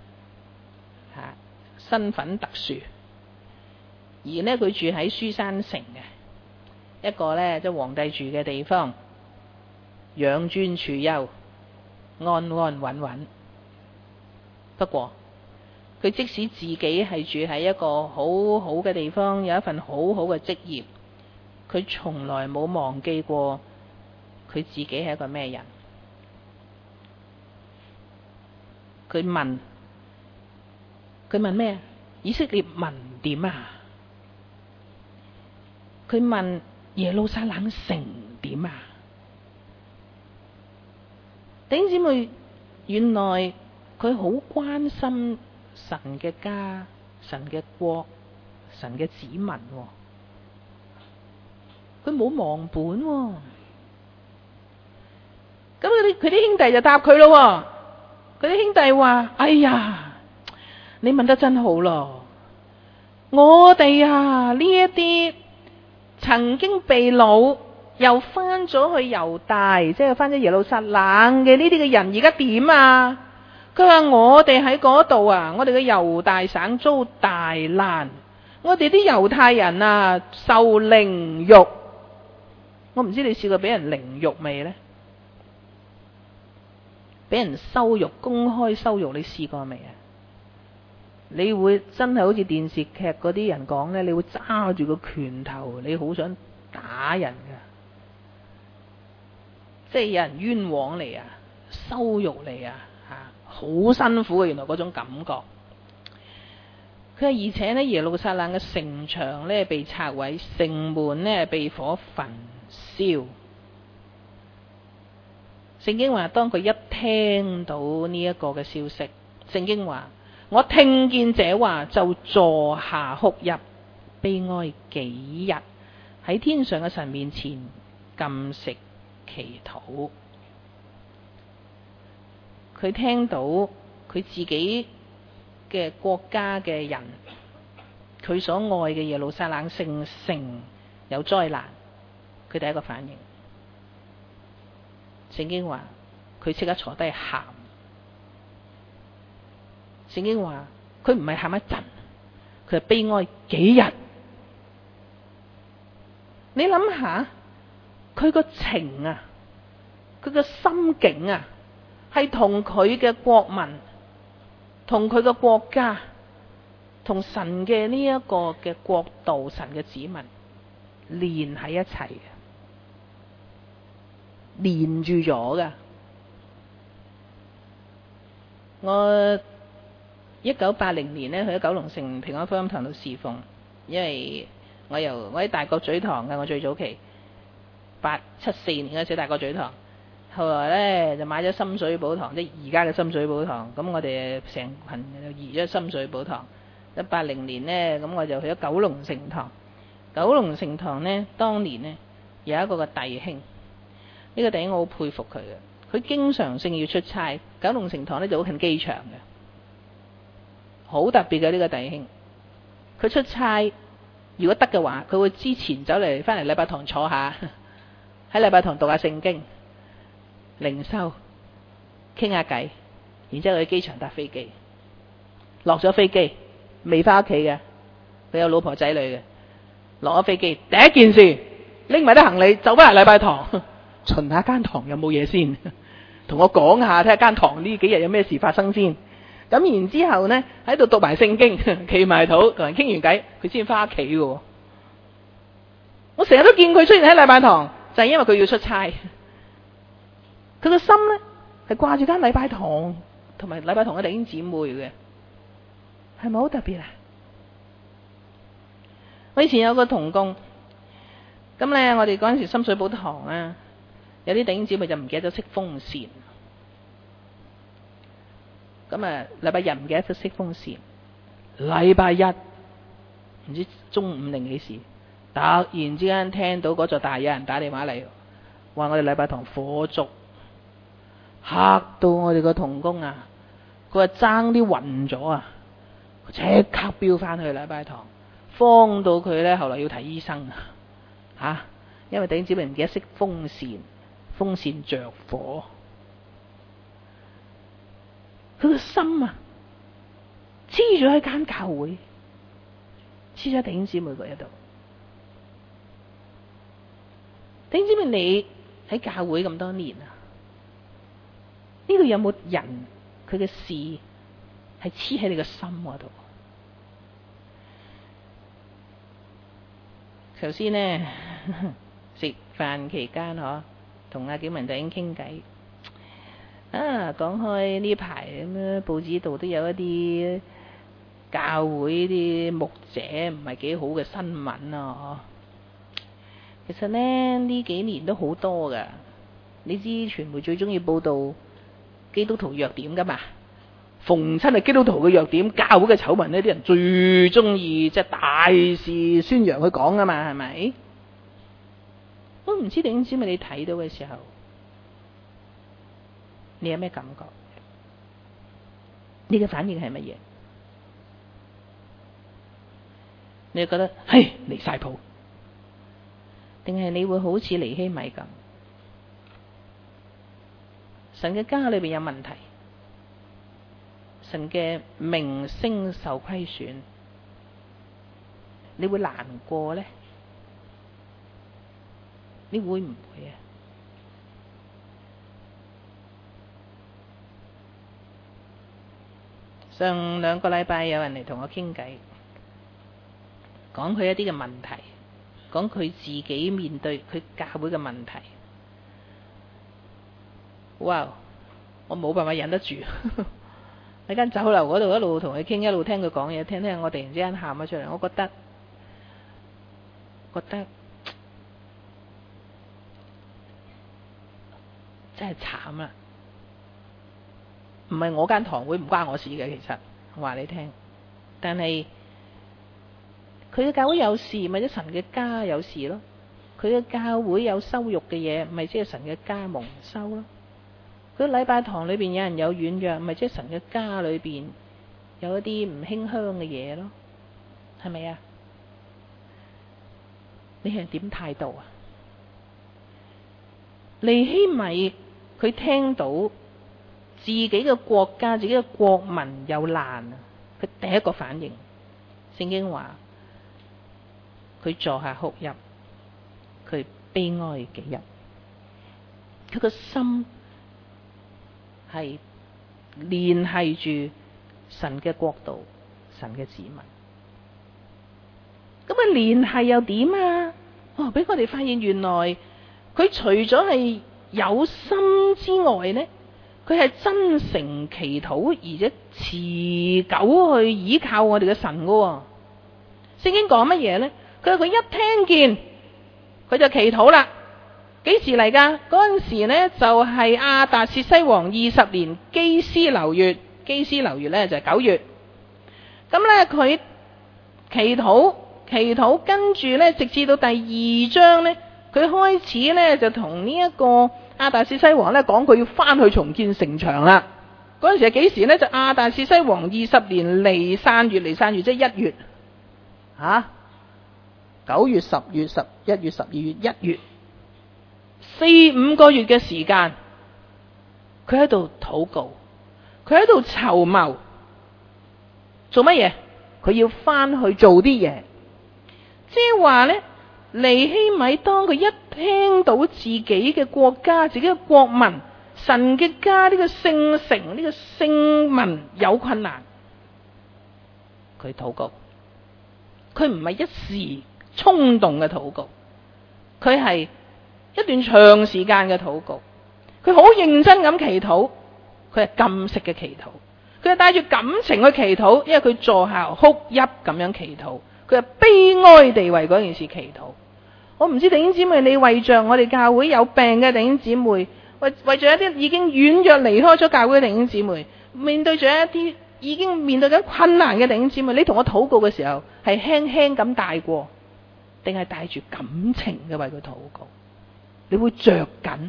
身份特殊。而呢，佢住喺書珊城嘅一個呢，即係皇帝住嘅地方，養尊處優，安安穩穩。不過佢即使自己係住喺一個好好嘅地方，有一份好好嘅職業，佢從來冇忘記過佢自己係一個咩人。佢問咩？以色列民點啊？佢問耶路撒冷城點啊？弟兄姊妹，原來佢好關心神嘅家、神嘅國、神嘅子民，佢冇忘本。咁佢啲兄弟就答佢咯。佢啲兄弟話：哎呀，你問得真好咯！ 我哋啊呢一啲曾經被擄又翻咗去猶大，即係翻咗耶路撒冷嘅呢啲嘅人，而家點啊？佢話我哋喺嗰度啊，我哋嘅猶大省遭大難，我哋啲猶太人啊受凌辱。我唔知你試過俾人凌辱未呢？俾人羞辱，公開羞辱，你試過未啊？你會真係好似電視劇嗰啲人講呢，你會揸住個拳頭，你好想打人噶，即係有人冤枉你啊，羞辱你啊，好辛苦嘅，原來嗰種感覺。佢話而且呢，耶路撒冷嘅城牆呢被拆毀，城門呢被火焚燒。聖經話，當佢一聽到呢一個嘅消息，聖經話，我聽見這話就坐下哭泣，悲哀幾日，喺天上嘅神面前禁食祈禱。佢聽到佢自己嘅國家嘅人，佢所愛嘅耶路撒冷聖城有災難，佢第一個反應，聖經話佢即刻坐低喊。聖經話佢唔係喊一陣，佢係悲哀幾日。你諗下佢個情啊，佢個心境啊，係同佢嘅國民，同佢嘅國家，同神嘅呢一個嘅國度，神嘅子民連喺一齊嘅，連住咗㗎。我1980年呢，去咗九龍城平安福音堂度侍奉，因為我喺大角咀堂嘅，我最早期874年嗰時大角咀堂，後來呢就買咗深水埗堂，即係而家嘅深水埗堂。咁我哋成群就移咗深水埗堂。80年呢，咁我就去咗九龍城堂。九龍城堂呢，當年呢有一個嘅弟兄，呢個弟兄我好佩服佢嘅，佢經常性要出差。九龍城堂呢就好近機場嘅。好特別嘅呢個弟兄，佢出差如果得嘅話，佢會之前走嚟翻嚟禮拜堂坐下，喺禮拜堂讀下聖經、靈修、傾下偈，然之後去機場搭飛機，落咗飛機未翻屋企嘅，佢有老婆仔女嘅，落咗飛機第一件事拎埋啲行李走翻嚟禮拜堂，巡下間堂有冇嘢先，同我講下睇下間堂呢幾日有咩事發生先。咁然之後呢，喺度讀埋聖經，祈埋禱，同人傾完偈，佢先翻屋企嘅。我成日都見佢出現喺禮拜堂，就係因為佢要出差。佢個心呢，係掛住間禮拜堂，同埋禮拜堂嘅弟兄姊妹嘅，係咪好特別啊？我以前有個同工，咁呢，我哋嗰陣時深水埗堂呢，有啲弟兄姊妹就唔記得咗熄風扇。咁啊，禮拜日唔記得咗熄風扇，禮拜一唔知中午定幾時，突然之間聽到嗰座大有人打電話嚟，話我哋禮拜堂火燭，嚇到我哋個同工啊！佢話爭啲暈咗啊！佢即刻飆翻去禮拜堂，慌到佢呢，後來要睇醫生啊！因為弟兄姊妹唔記得熄風扇，風扇着火。佢個心啊，黐咗喺間教會，黐咗喺弟兄姊妹嗰一度。弟兄姊妹，你喺教會咁多年啊，呢度有冇人佢嘅事係黐喺你個心嗰度？頭先呢，食飯期間同阿景文弟兄傾偈。講開呢排咁樣，報紙度都有一啲教會啲牧者唔係幾好嘅新聞啊！其實呢幾年都好多噶，你知傳媒最中意報道基督徒弱點噶嘛？逢親係基督徒嘅弱點、教會嘅醜聞呢，啲人最中意即係大肆宣揚去講噶嘛？係咪？我唔知點知咪你睇到嘅時候，你有咩感覺？你嘅反應係乜嘢？ 你就覺得係離晒譜，定係你會好似尼希米咁，神嘅家裏邊有問題，神嘅名聲受虧損，你會難過呢？你會唔會啊？上2個禮拜有人嚟同我傾偈，講佢一啲嘅問題，講佢自己面對佢教會嘅問題。哇！我冇辦法忍得住，喺間酒樓嗰度一路同佢傾，一路聽佢講嘢，聽聽我突然之間喊咗出嚟。我覺得真係慘啦！唔係我間堂會唔關我事嘅，其實我話你聽。但係佢嘅教會有事，咪即神嘅家有事咯。佢嘅教會有羞辱嘅嘢，咪即係神嘅家蒙羞咯。佢禮拜堂裏邊有人有軟弱，咪即係神嘅家裏邊有一啲唔馨香嘅嘢咯，係咪啊？你係點態度啊？尼希米佢聽到自己嘅國家、自己嘅國民有難啊，佢第一個反應，聖經話佢坐下哭泣，佢悲哀幾日，佢個心係聯繫住神嘅國度、神嘅子民。咁啊，聯繫又點啊？俾我哋發現原來佢除咗係有心之外呢，佢係真誠祈禱，而且持久去依靠我哋嘅神噶。聖經講乜嘢呢？佢話佢一聽見佢就祈禱啦。幾時嚟噶？嗰陣時呢就係亞達薛西王20年基斯流月，基斯流月呢就係9月。咁呢佢祈禱，跟住呢直至到第2章呢，佢開始呢就同呢一個亞達薛西王呢講佢要翻去重建城牆啦。嗰陣時係幾時呢？就亞達薛西王20年尼散月，即係1月9月、10月、11月、12月、1月4-5個月嘅時間，佢喺度禱告，佢喺度籌謀做乜嘢？佢要翻去做啲嘢，即係話呢，尼希米當佢一聽到自己嘅國家、自己嘅國民、神嘅家呢個聖城、呢個聖民有困難，佢禱告，佢唔係一時衝動嘅禱告，佢係一段長時間嘅禱告，佢好認真咁祈禱，佢係禁食嘅祈禱，佢係帶住感情去祈禱，因為佢坐下哭泣咁樣祈禱，佢係悲哀地為嗰件事祈禱。我唔知弟兄姊妹，你為着我哋教會有病嘅弟兄姊妹，為着一啲已經軟弱離開咗教會嘅弟兄姊妹，面對住一啲已經面對緊困難嘅弟兄姊妹，你同我禱告嘅時候係輕輕咁帶過，定係帶住感情嘅為佢禱告？你會着緊，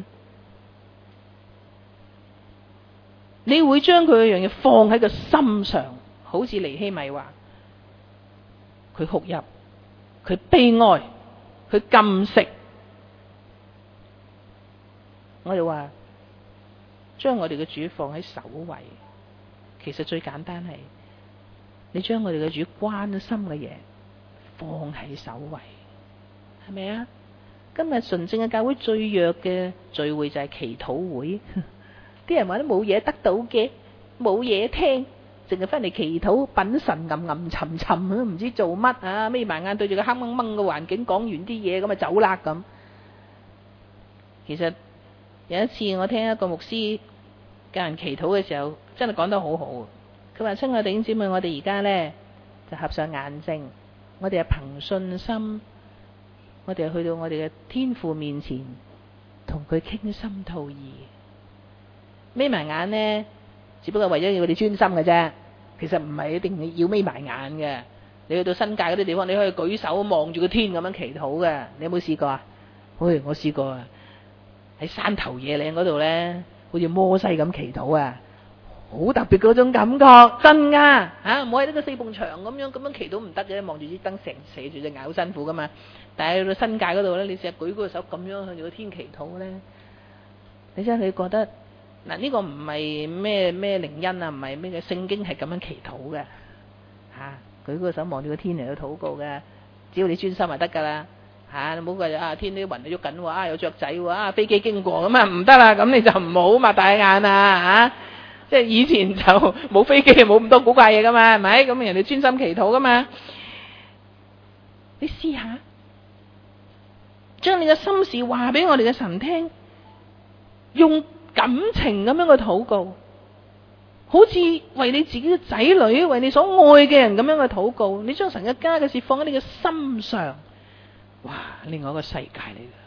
你會將佢嘅樣嘢放喺個心上，好似尼希米話，佢哭泣，佢悲哀，佢禁食。我哋話將我哋嘅主放喺首位，其實最簡單係你將我哋嘅主關心嘅嘢放喺首位，係咪啊？今日純正嘅教會最弱嘅聚會就係祈禱會，啲人話都冇嘢得到嘅，冇嘢聽，淨係翻嚟祈禱品神，吟沉沉都唔知做乜啊！眯埋眼對住個黑掹掹嘅環境，講完啲嘢咁啊走啦咁。其實有一次我聽一個牧師教人祈禱嘅時候，真係講得好好。佢話：親愛弟兄姊妹，我哋而家呢就合上眼睛，我哋係憑信心。我哋去到我哋嘅天父面前，同佢傾心吐意。眯埋眼呢，只不過為咗要佢哋專心嘅啫。其實唔係一定要眯埋眼嘅。你去到新界嗰啲地方，你可以舉手望住個天咁樣祈禱嘅。你有冇試過啊？喂，我試過啊！喺山頭野嶺嗰度呢，好似摩西咁祈禱啊，好好特別嗰種感覺，真噶嚇！唔好喺呢個四埲牆咁樣祈禱唔得嘅，望住支燈成射住隻眼好辛苦噶嘛。但係去到新界嗰度咧，你試下舉個手咁樣向住個天祈禱咧，你真係覺得嗱，呢個唔係咩靈恩啊，唔係咩嘅，聖經係咁樣祈禱嘅嚇。舉個手望住個天嚟去禱告嘅，只要你專心就得㗎啦嚇。你唔好話天啲雲都喐緊喎，有雀仔喎，飛機經過咁啊唔得啦，咁你就唔好擘大眼啊嚇。即係以前就冇飛機，冇咁多古怪嘢噶嘛，係咪？咁人哋專心祈禱噶嘛。你試下，將你嘅心事話俾我哋嘅神聽，用感情咁樣去禱告，好似為你自己嘅仔女，為你所愛嘅人咁樣去禱告。你將神嘅家嘅事放喺你嘅心上，哇！另外一個世界嚟㗎。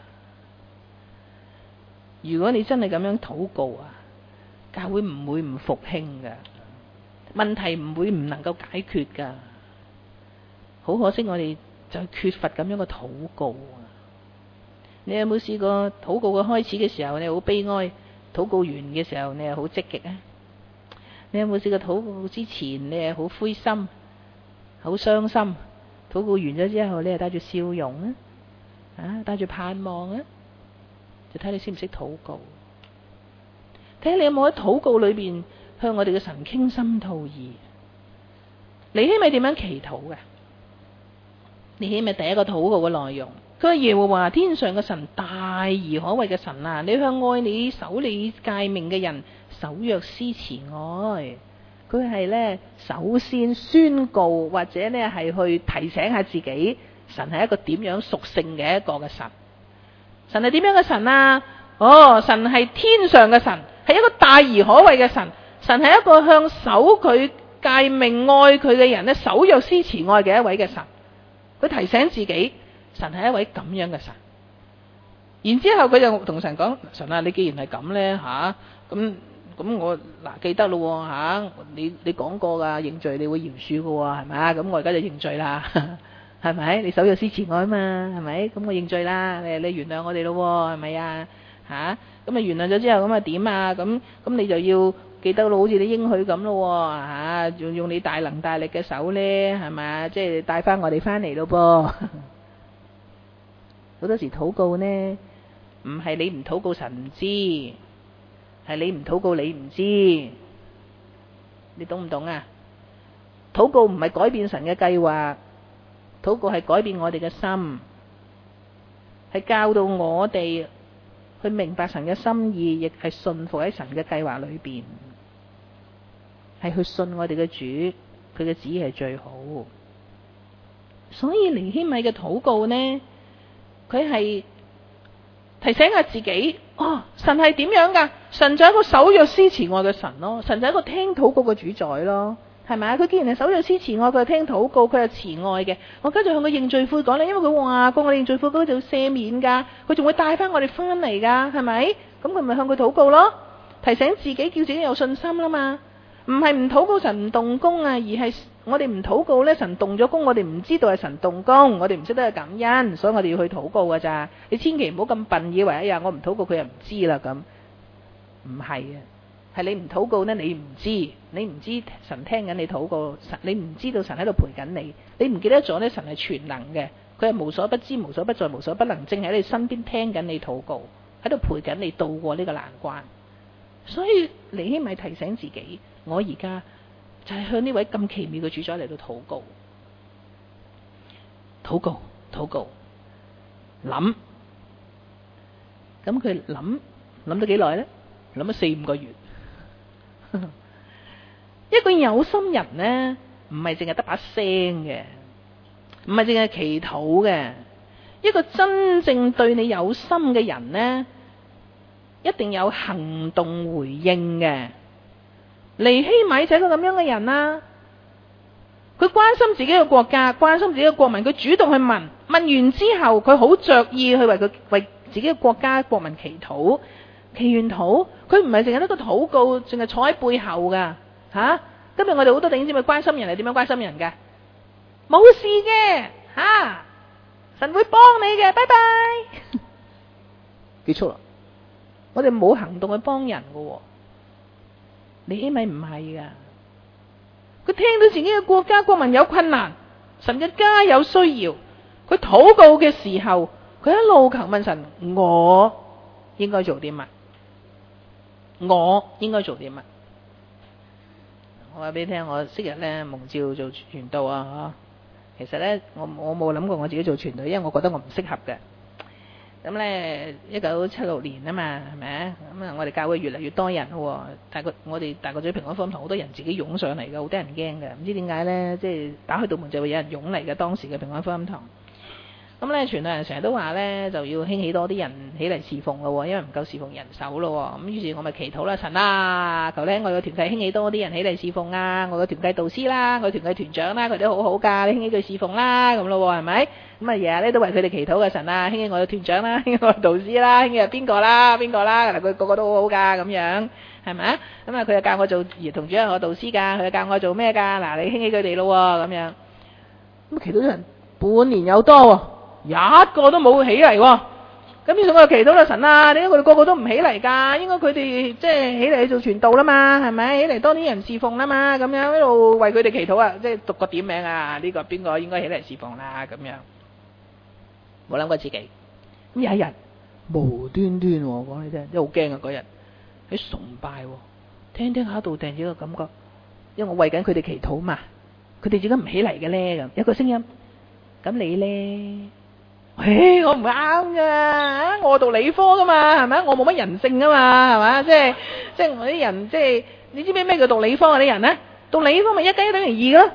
如果你真係咁樣禱告啊，教會唔會唔復興噶，問題唔會唔能夠解決噶。好可惜，我哋就缺乏咁樣嘅禱告啊！你有冇試過禱告嘅開始嘅時候，你好悲哀；禱告完嘅時候，你係好積極啊？你有冇試過禱告之前，你係好灰心、好傷心；禱告完咗之後，你係帶住笑容啊，帶住盼望啊？就睇你識唔識禱告。睇下你有冇喺禱告裏邊向我哋嘅神傾心吐意。尼希米點樣祈禱嘅？尼希米第一個禱告嘅內容，佢話耶和華天上嘅神，大而可畏嘅神啊，你向愛你守你誡命嘅人守約施慈愛。佢係呢，首先宣告或者呢係去提醒下自己，神係一個點樣屬性嘅一個嘅神。神係點樣嘅神啊？哦，神係天上嘅神，係一個大而可畏嘅神。神係一個向守佢誡命愛佢嘅人咧守約施慈愛嘅一位嘅神。佢提醒自己，神係一位咁樣嘅神。然之後佢就同神講：神啊，你既然係咁咧吓，咁我嗱記得咯吓，你講過噶，認罪你會饒恕噶喎，係咪啊？咁我而家就認罪啦。係咪？你守約施慈愛嘛？係咪？咁我認罪啦，你原諒我哋咯，係咪啊？吓，咁啊原諒咗之後咁啊點啊？咁你就要記得咯，好似你應許咁咯，吓，用你大能大力嘅手咧，係咪？即係帶翻我哋翻嚟咯噃。好多時禱告呢，唔係你唔禱告神唔知，係你唔禱告你唔知，你懂唔懂啊？禱告唔係改變神嘅計劃。禱告係改變我哋嘅心，係教導我哋去明白神嘅心意，亦係信服喺神嘅計劃裏邊，係去信我哋嘅主，佢嘅旨意係最好。所以尼希米嘅禱告呢，佢係提醒下自己，哦，神係點樣噶？神就係一個守約施慈愛嘅神咯，神就係一個聽禱告嘅主宰咯。係咪啊？佢既然係守約施慈愛，佢係聽禱告，佢係慈愛嘅。我跟住向佢認罪悔改啦，因為佢話過我哋認罪悔改就要赦免噶，佢仲會帶翻我哋翻嚟噶，係咪？咁佢咪向佢禱告咯，提醒自己，叫自己有信心啦嘛。唔係唔禱告神唔動工啊，而係我哋唔禱告呢，神動咗工，我哋唔知道係神動工，我哋唔識得去感恩，所以我哋要去禱告噶咋。你千祈唔好咁笨，以為哎呀我唔禱告佢又唔知啦咁，唔係啊。係你唔禱告呢，你唔知神聽緊你禱告，你唔知道神喺度陪緊你，你唔記得咗呢，神係全能嘅，佢係無所不知、無所不在、無所不能，正喺你身邊聽緊你禱告，喺度陪緊你度過呢個難關。所以尼希米提醒自己，我而家就係向呢位咁奇妙嘅主宰嚟到禱告，禱告，諗。咁佢諗咗幾耐呢？諗咗4-5個月。一個有心人呢，唔係淨係得把聲嘅，唔係淨係祈禱嘅。一個真正對你有心嘅人呢，一定有行動回應嘅。尼希米就係一個咁樣嘅人啦。佢關心自己嘅國家，關心自己嘅國民，佢主動去問完之後，佢好着意去為自己嘅國家國民祈禱。祈完禱，佢唔係淨係一個禱告，淨係坐喺背後噶吓。今日我哋好多弟兄姊妹關心人係點樣關心人嘅？冇事嘅吓，神會幫你嘅，拜拜。結束啦。我哋冇行動去幫人噶。 尼希米唔係噶，佢聽到自己嘅國家國民有困難，神嘅家有需要，佢禱告嘅時候，佢一路求問神，我應該做啲乜？我應該做啲乜？我話俾你聽，我昔日咧蒙召做傳道啊，其實咧我冇諗過我自己做傳道，因為我覺得我唔適合嘅。咁咧1976年啊嘛，係咪啊？咁啊，我哋教會越嚟越多人喎，我哋大個嘴平安福音堂好多人自己湧上嚟嘅，好多人驚嘅，唔知點解咧，即係打開道門就會有人湧嚟嘅。當時嘅平安福音堂。咁咧，傳道人成日都話咧，就要興起多啲人起嚟侍奉咯，因為唔夠侍奉人手咯。咁於是我咪祈禱啦，神啊，求咧我個團契興起多啲人起嚟侍奉啊，我個團契導師啦，我團契團長啦，佢哋都好好噶，你興起佢侍奉啦，咁咯，係咪？咁啊，日日咧都為佢哋祈禱嘅，神啊，興起我個團長啦，興起我個導師啦，興起邊個啦，嗱佢個個都好好噶，咁樣係咪啊？咁啊，佢又教我做兒童主任我導師噶，佢又教我做咩噶？嗱，你興起佢哋咯，咁樣。咁祈禱人半年有多喎。一個都冇起嚟喎，咁於是我就祈禱啦，神啊，點解佢哋個個都唔起嚟㗎？應該佢哋即係起嚟做傳道啦嘛，係咪？起嚟多啲人侍奉啦嘛，咁樣一路為佢哋祈禱啊，即係讀個點名啊，呢個邊個應該起嚟侍奉啦，咁樣冇諗過自己。咁有一日無端端我講你聽，真係好驚啊！嗰日喺崇拜，聽聽下度突然之間個感覺，因為我為緊佢哋祈禱嘛，佢哋點解唔起嚟嘅咧？咁有個聲音，咁你咧？我唔啱噶，我讀理科噶嘛，係咪？我冇乜人性噶嘛，係咪？即係我啲人，即係你知唔知咩叫讀理科嗰啲人咧？讀理科咪1加1等於2咯，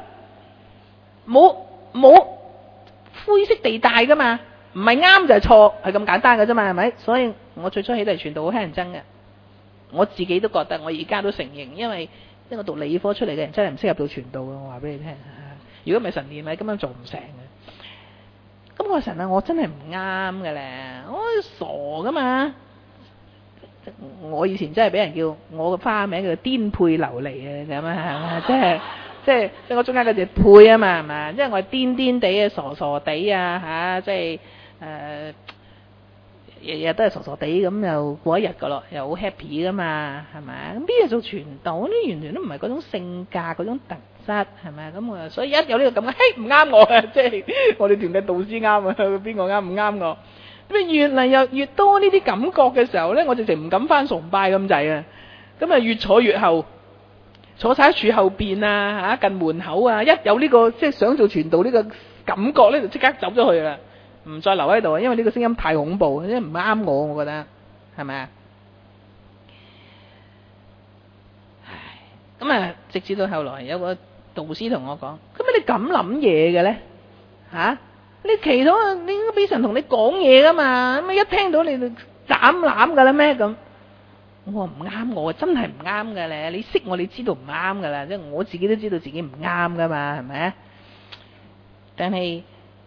冇灰色地帶噶嘛，唔係啱就係錯，係咁簡單噶啫嘛，係咪？所以我最初起嚟傳道好乞人憎嘅，我自己都覺得，我而家都承認，因為我讀理科出嚟嘅人真係唔適合做傳道嘅，我話俾你聽。如果唔係神念咪根本做唔成嘅。咁我話神啊，我真係唔啱嘅咧，我傻噶嘛！我以前真係俾人叫我個花名叫顛沛流離啊，咁啊，即係我中間嗰隻沛啊嘛，係嘛？即係我係癲癲地啊，傻傻地啊嚇，即係日日都係傻傻地咁又過一日噶咯，又好 happy 噶嘛，係咪？咁邊日做傳道呢？完全都唔係嗰種性格嗰種特質，係咪？咁我所以一有呢個咁嘅，嘿唔啱我啊！即係我哋團嘅導師啱啊，邊個啱唔啱我？咁越嚟越多呢啲感覺嘅時候咧，我直情唔敢翻崇拜咁滯啊！咁啊越坐越後，坐晒喺柱後邊啊嚇，近門口啊，一有呢個即係想做傳道呢個感覺咧，就即刻走咗去啦。唔再留喺度啊！因為呢個聲音太恐怖，因為唔啱我覺得係咪啊？咁啊，直至到後來有個導師同我講：咁你咁諗嘢嘅咧嚇？你祈禱你應該俾神同你講嘢噶嘛？咁一聽到你就斬攬噶啦咩咁？我話唔啱我，真係唔啱嘅咧！你識我，你知道唔啱噶啦，即係我自己都知道自己唔啱噶嘛，係咪啊？但係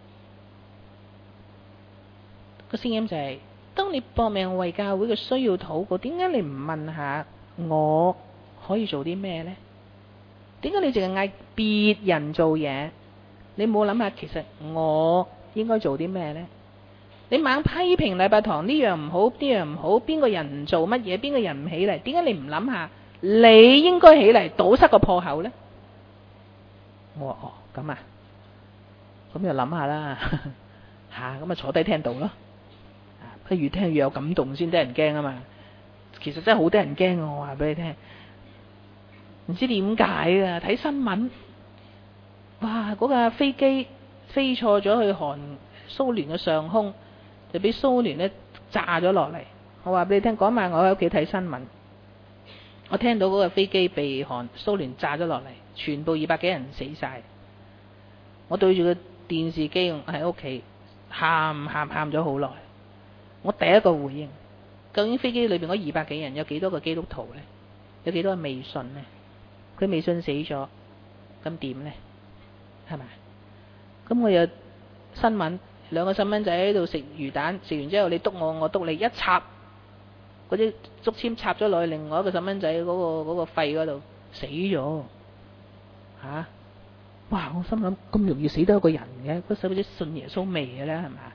個聲音就係：當你搏命為教會嘅需要禱告，點解你唔問下我可以做啲咩呢？點解你淨係嗌別人做嘢？你冇諗下其實我應該做啲咩呢？你猛批評禮拜堂呢樣唔好，呢樣唔好，邊個人唔做乜嘢，邊個人唔起嚟？點解你唔諗下你應該起嚟堵塞個破口呢？我話哦咁啊，咁就諗下啦吓，咁啊坐低聽到咯。越聽越有感動先得人驚啊嘛！其實真係好得人驚啊！我話俾你聽，唔知點解啊！睇新聞，哇！嗰架飛機飛錯咗去蘇聯嘅上空，就俾蘇聯咧炸咗落嚟。我話俾你聽，嗰晚我喺屋企睇新聞，我聽到嗰個飛機被蘇聯炸咗落嚟，全部200幾人死晒。我對住個電視機喺屋企喊咗好耐。我第一個回應，究竟飛機裏邊嗰200幾人有幾多個基督徒呢？有幾多個未信呢？佢未信死咗，咁點呢？係咪？咁我有新聞，2個細蚊仔喺度食魚蛋，食完之後你督我，我督你，一插嗰啲竹籤插咗落去另外一個細蚊仔嗰個肺嗰度，死咗吓！哇！我心諗咁容易死得一個人嘅，嗰細蚊仔信耶穌未嘅咧？係咪？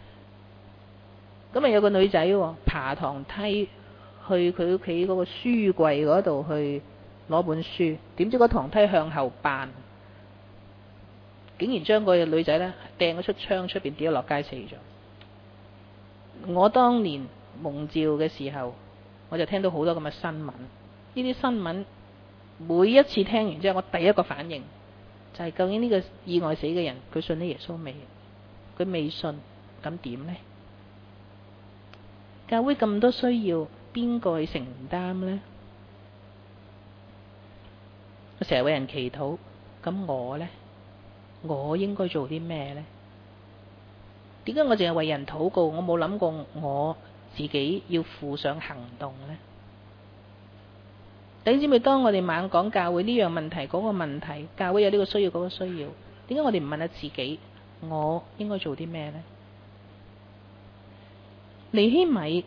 咁啊有個女仔爬堂梯去佢屋企嗰個書櫃嗰度去攞本書，點知個堂梯向後扮，竟然將個女仔呢掟咗出窗出邊，跌咗落街死咗。我當年蒙召嘅時候，我就聽到好多咁嘅新聞。呢啲新聞每一次聽完之後，我第一個反應就係究竟呢個意外死嘅人，佢信咗耶穌未？佢未信，咁點呢？教會咁多需要，邊個去承擔呢？我成日為人祈禱，咁我呢？我應該做啲咩呢？點解我淨係為人禱告？我冇諗過我自己要付上行動呢？弟兄姊妹，當我哋猛講教會呢樣問題嗰個問題，教會有呢個需要嗰個需要，點解我哋唔問下自己，我應該做啲咩呢？尼希米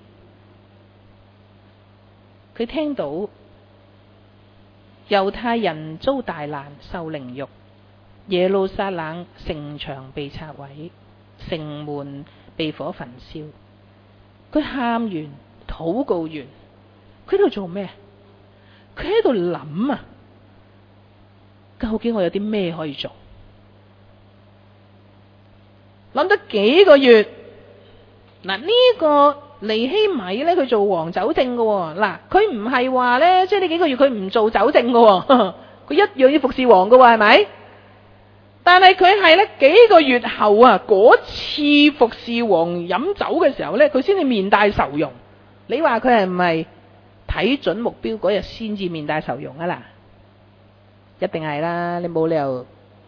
佢聽到猶太人遭大難受凌辱，耶路撒冷城牆被拆毀，城門被火焚燒，佢喊完禱告完，佢喺度做咩？佢喺度諗啊，究竟我有啲咩可以做？諗得幾個月，嗱，呢個尼希米呢，佢做王走正嘅喎。嗱，佢唔係話呢，即係呢幾個月佢唔做走正嘅喎，佢一樣要服侍王嘅喎，係咪？但係佢係呢幾個月後啊，嗰次服侍王飲酒嘅時候呢，佢先至面帶愁容。你話佢係唔係睇準目標嗰日先至面帶愁容啊？嗱，一定係啦，你冇理由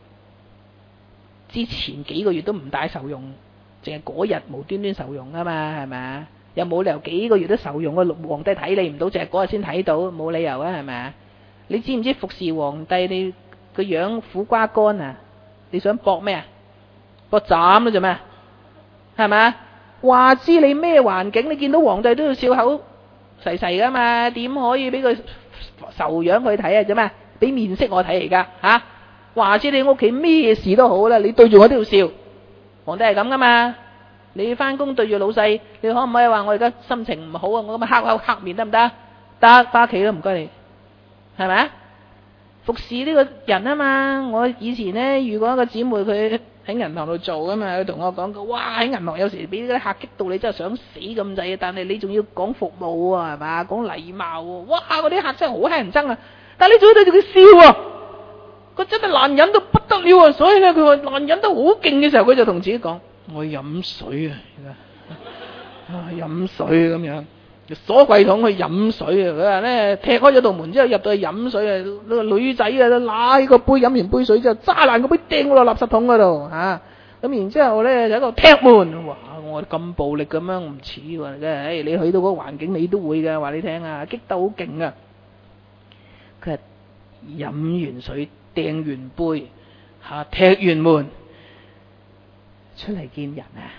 之前幾個月都唔帶愁容，淨係嗰日無端端愁容啊嘛，係咪？又冇理由幾個月都愁容，個皇帝睇你唔到，淨係嗰日先睇到，冇理由啊，係咪？你知唔知服侍皇帝你個樣苦瓜乾啊？你想搏咩啊？搏斬咯做咩？係咪？話知你咩環境，你見到皇帝都要笑口噬噬噶嘛？點可以俾佢愁樣佢睇啊？做咩？俾面色我睇而家吓？話知你屋企咩事都好啦，你對住我都要笑。皇帝係咁噶嘛？你翻工對住老細，你可唔可以話我而家心情唔好啊？我咁黑口黑面得唔得？得，翻屋企都唔該你，係咪？服侍呢個人啊嘛。我以前呢，遇過一個姊妹，佢喺銀行度做噶嘛，佢同我講過，哇，喺銀行有時俾啲客激到你真係想死咁滯，但係你仲要講服務啊，係嘛，講禮貌喎，哇，嗰啲客真係好乞人憎啊！但係你仲要對住佢笑啊，佢真係難忍到不得了啊！所以咧，佢話難忍到好勁嘅時候，佢就同自己講：我飲水啊，飲水咁樣。鎖櫃桶去飲水啊！佢話咧，踢開咗道門之後入到去飲水啊，個女仔啊拿個杯，飲完杯水之後揸爛個杯掟落垃圾桶嗰度吓，咁然之後咧就喺度踢門。哇！我咁暴力咁樣唔似喎，真係，你去到嗰個環境你都會㗎，話你聽啊，激得好勁啊！佢係飲完水掟完杯吓，踢完門出嚟見人啊！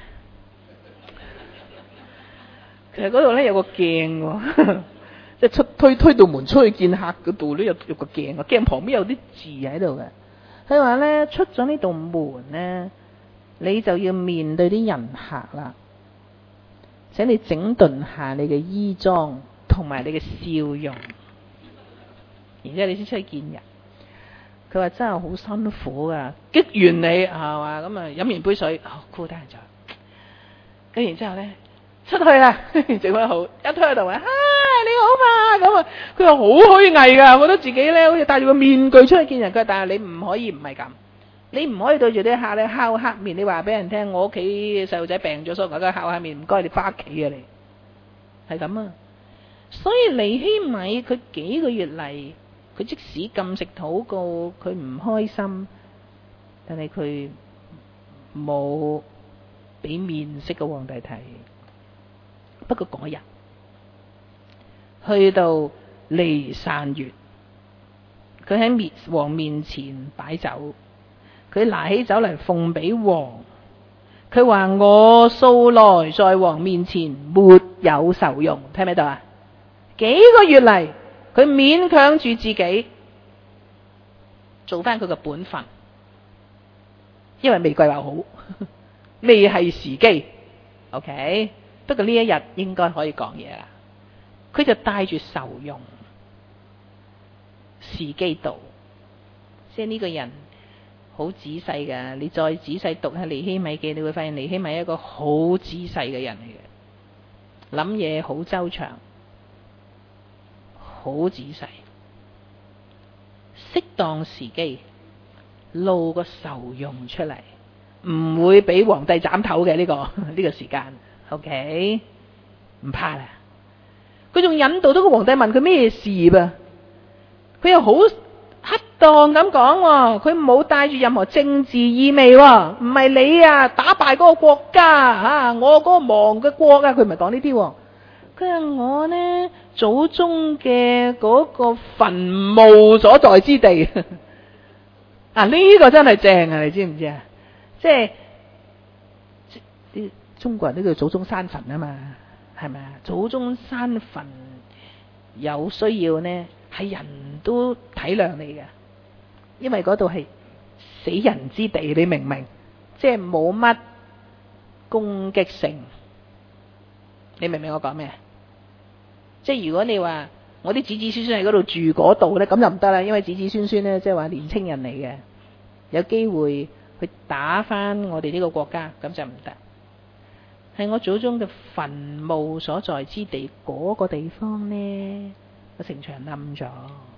其實嗰度咧有個鏡喎，即係推到門出去見客嗰度咧有個鏡，個鏡旁邊有啲字喺度嘅。佢話咧，出咗呢道門咧，你就要面對啲人客啦，請你整頓下你嘅衣裝同埋你嘅笑容，然之後你先出去見人。佢話真係好辛苦噶，激完你係嘛，咁啊飲完杯水，cool down咗，跟然之後咧。出去啦，整翻好，一推喺度話，你好嘛，咁啊，佢話好虛偽噶，我覺得自己咧好似戴住個面具出去見人。佢話但係你唔可以唔係咁，你唔可以對住啲客咧敲黑面，你話俾人聽我屋企細路仔病咗，所以我而家敲黑面，唔該你翻屋企啊，你係咁啊。所以尼希米佢幾個月嚟，佢即使禁食禱告，佢唔開心，但係佢冇俾面色個皇帝睇。不過嗰日去到尼散月，佢喺王面前擺酒，佢拿起酒嚟奉俾王。佢話我素來在王面前沒有愁容，聽唔聽到啊？幾個月嚟，佢勉強住自己做翻佢嘅本分，因為未計劃好，未係時機。OK。不過呢一日應該可以講嘢啦，佢就帶住愁容， 時機到。即係呢個人好仔細㗎，你再仔細讀下尼希米記，你會發現尼希米係一個好仔細嘅人嚟嘅，諗嘢好周詳，好仔細，適當時機露個愁容出嚟，唔會俾皇帝斬頭嘅呢個時間。OK， 唔怕啦。佢仲引導到個皇帝問佢咩事噃，佢又好恰當咁講，佢冇帶住任何政治意味，唔係你打敗嗰個國家我嗰個亡嘅國佢唔係講呢啲。佢話我呢祖宗嘅嗰個墳墓所在之地呢個真係正啊！你知唔知啊？即係啲中國人都叫祖宗山墳啊嘛，係咪啊？祖宗山墳有需要呢，係人都體諒你嘅，因為嗰度係死人之地，你明唔明？即係冇乜攻擊性，你明唔明我講咩？即係如果你話我啲子子孫孫喺嗰度住嗰度呢，咁就唔得啦，因為子子孫孫呢，即係話年青人嚟嘅，有機會去打翻我哋呢個國家，咁就唔得。係我祖宗嘅墳墓所在之地嗰個地方呢，個城牆冧咗。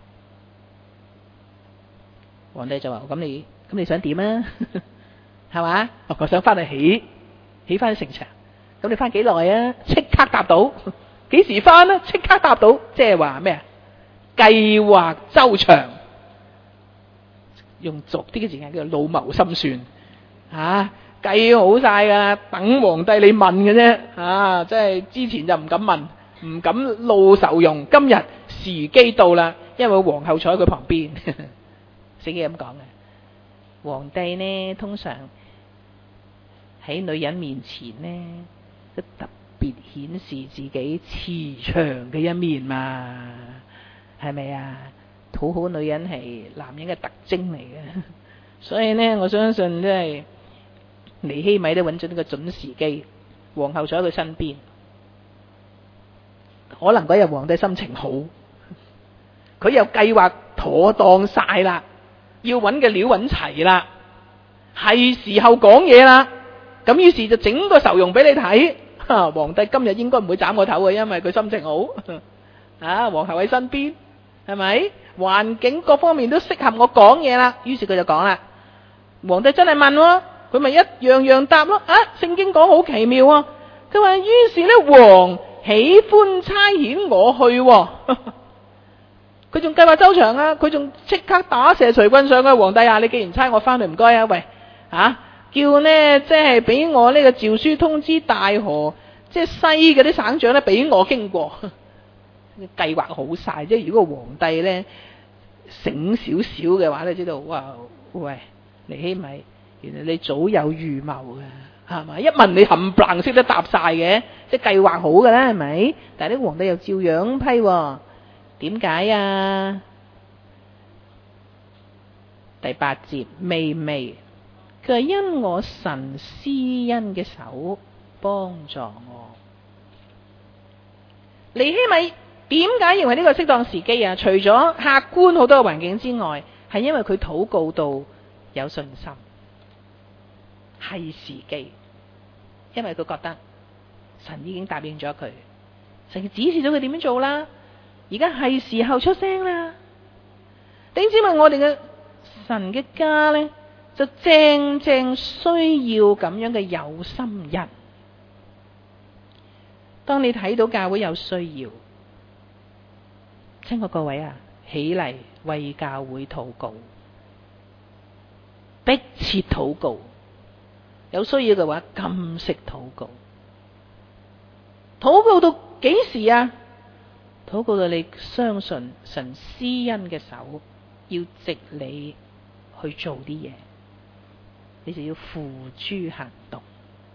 皇帝就話：咁你想點啊？係嘛？我想翻去起翻城牆。咁你翻幾耐啊？即刻答到。幾時翻呢？即刻答到。即係話咩啊？計劃周詳，用俗啲嘅字眼叫做老謀深算。計好晒噶，等皇帝你問嘅啫。即係之前就唔敢問，唔敢露愁容。今日時機到啦，因為皇后坐喺佢旁邊。聖經咁講嘅，皇帝呢通常喺女人面前呢，都特別顯示自己慈祥嘅一面嘛，係咪啊？討好女人係男人嘅特徵嚟嘅，所以呢，我相信即係尼希米都揾咗呢個準時機，皇后坐喺佢身邊，可能嗰日皇帝心情好，佢又計劃妥當晒啦，要揾嘅料揾齊啦，係時候講嘢啦。咁於是就整個愁容俾你睇。皇帝今日應該唔會斬我頭嘅，因為佢心情好。皇后喺身邊，係咪？環境各方面都適合我講嘢啦。於是佢就講啦。皇帝真係問，佢咪一樣樣答咯。聖經講好奇妙啊。佢話於是呢，王喜歡差遣我去。佢仲計劃周詳啊！佢仲即刻打蛇隨棍上去。皇帝你既然差我翻去，唔該喂，叫呢即係俾我呢個詔書通知大河，即係西嗰啲省長呢，俾我經過。計劃好晒，即係如果個皇帝呢醒少少嘅話，你知道哇？喂，尼希米，原來你早有預謀嘅，係咪？一問你冚唪唥識得答晒嘅，即係計劃好嘅啦，係咪？但係呢個皇帝又照樣批。點解啊？第8節，微，佢係因我神施恩嘅手幫助我。尼希米點解認為呢個適當時機啊？除咗客觀好多嘅環境之外，係因為佢禱告到有信心，係時機。因為佢覺得神已經答應咗佢，神指示咗佢點樣做啦。而家係時候出聲啦。點知咪我哋嘅神嘅家呢，就正需要咁樣嘅有心人。當你睇到教會有需要，親愛各位起嚟為教會禱告，迫切禱告。有需要嘅話，禁食禱告。禱告到幾時啊？禱告到你相信神施恩嘅手要藉你去做啲嘢，你就要付諸行動。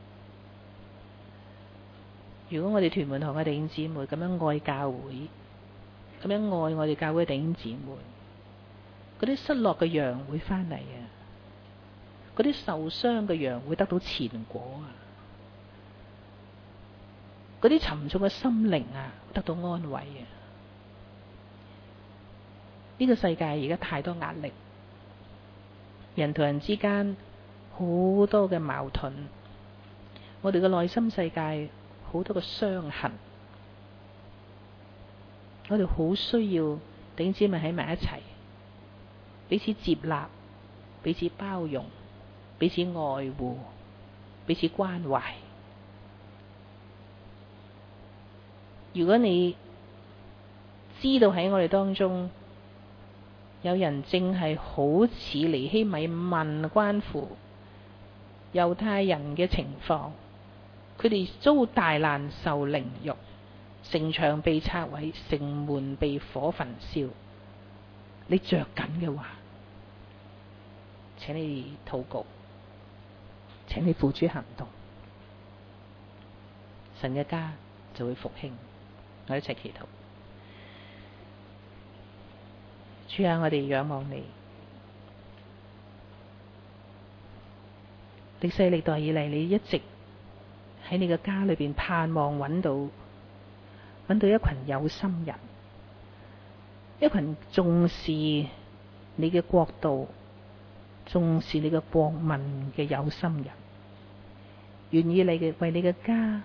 如果我哋屯門堂嘅弟兄姊妹咁樣愛教會，咁樣愛我哋教會嘅弟兄姊妹，嗰啲失落嘅羊會翻嚟啊！嗰啲受傷嘅羊會得到前果啊！嗰啲沉重嘅心靈得到安慰啊！ 呢個世界而家太多壓力，人同人之間好多嘅矛盾，我哋嘅內心世界好多嘅傷痕，我哋好需要弟兄姊妹喺埋一齊，彼此接納，彼此包容，彼此愛護，彼此關懷。如果你知道喺我哋當中有人正係好似尼希米問關乎猶太人嘅情況，佢哋遭大難受凌辱，城牆被拆毀，城門被火焚燒，你着緊嘅話，請你禱告，請你付諸行動，神嘅家就會復興。我哋一齊祈禱。主啊，我哋仰望你，歷世歷代以嚟，你一直喺你嘅家裏邊盼望揾到一群有心人，一群重視你嘅國度、重視你嘅國民嘅有心人，願意為你嘅家，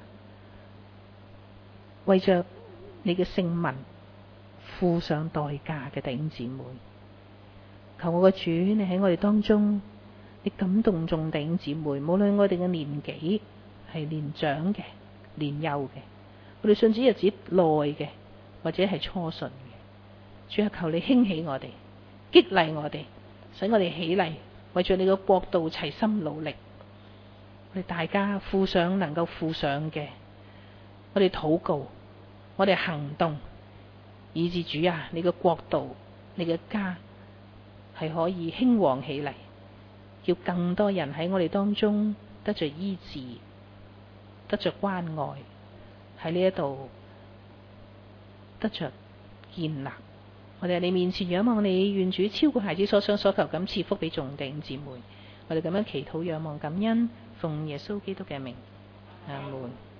為着你嘅聖民付上代價嘅弟兄姊妹，求我嘅主，你喺我哋當中，你感動眾弟兄姊妹，無論我哋嘅年紀係年長嘅、年幼嘅，我哋信主日子耐嘅，或者係初信嘅，主啊，求你興起我哋，激勵我哋，使我哋起嚟，為咗你嘅國度齊心努力。我哋大家能夠付上嘅，我哋禱告，我哋行動，以致主啊，你嘅國度、你嘅家係可以興旺起嚟，叫更多人喺我哋當中得着醫治，得着關愛，喺呢一度得着建立。我哋喺你面前仰望你，願主超過孩子所想所求咁賜福俾眾弟兄姊妹。我哋咁樣祈禱仰望感恩，奉耶穌基督嘅名，阿門。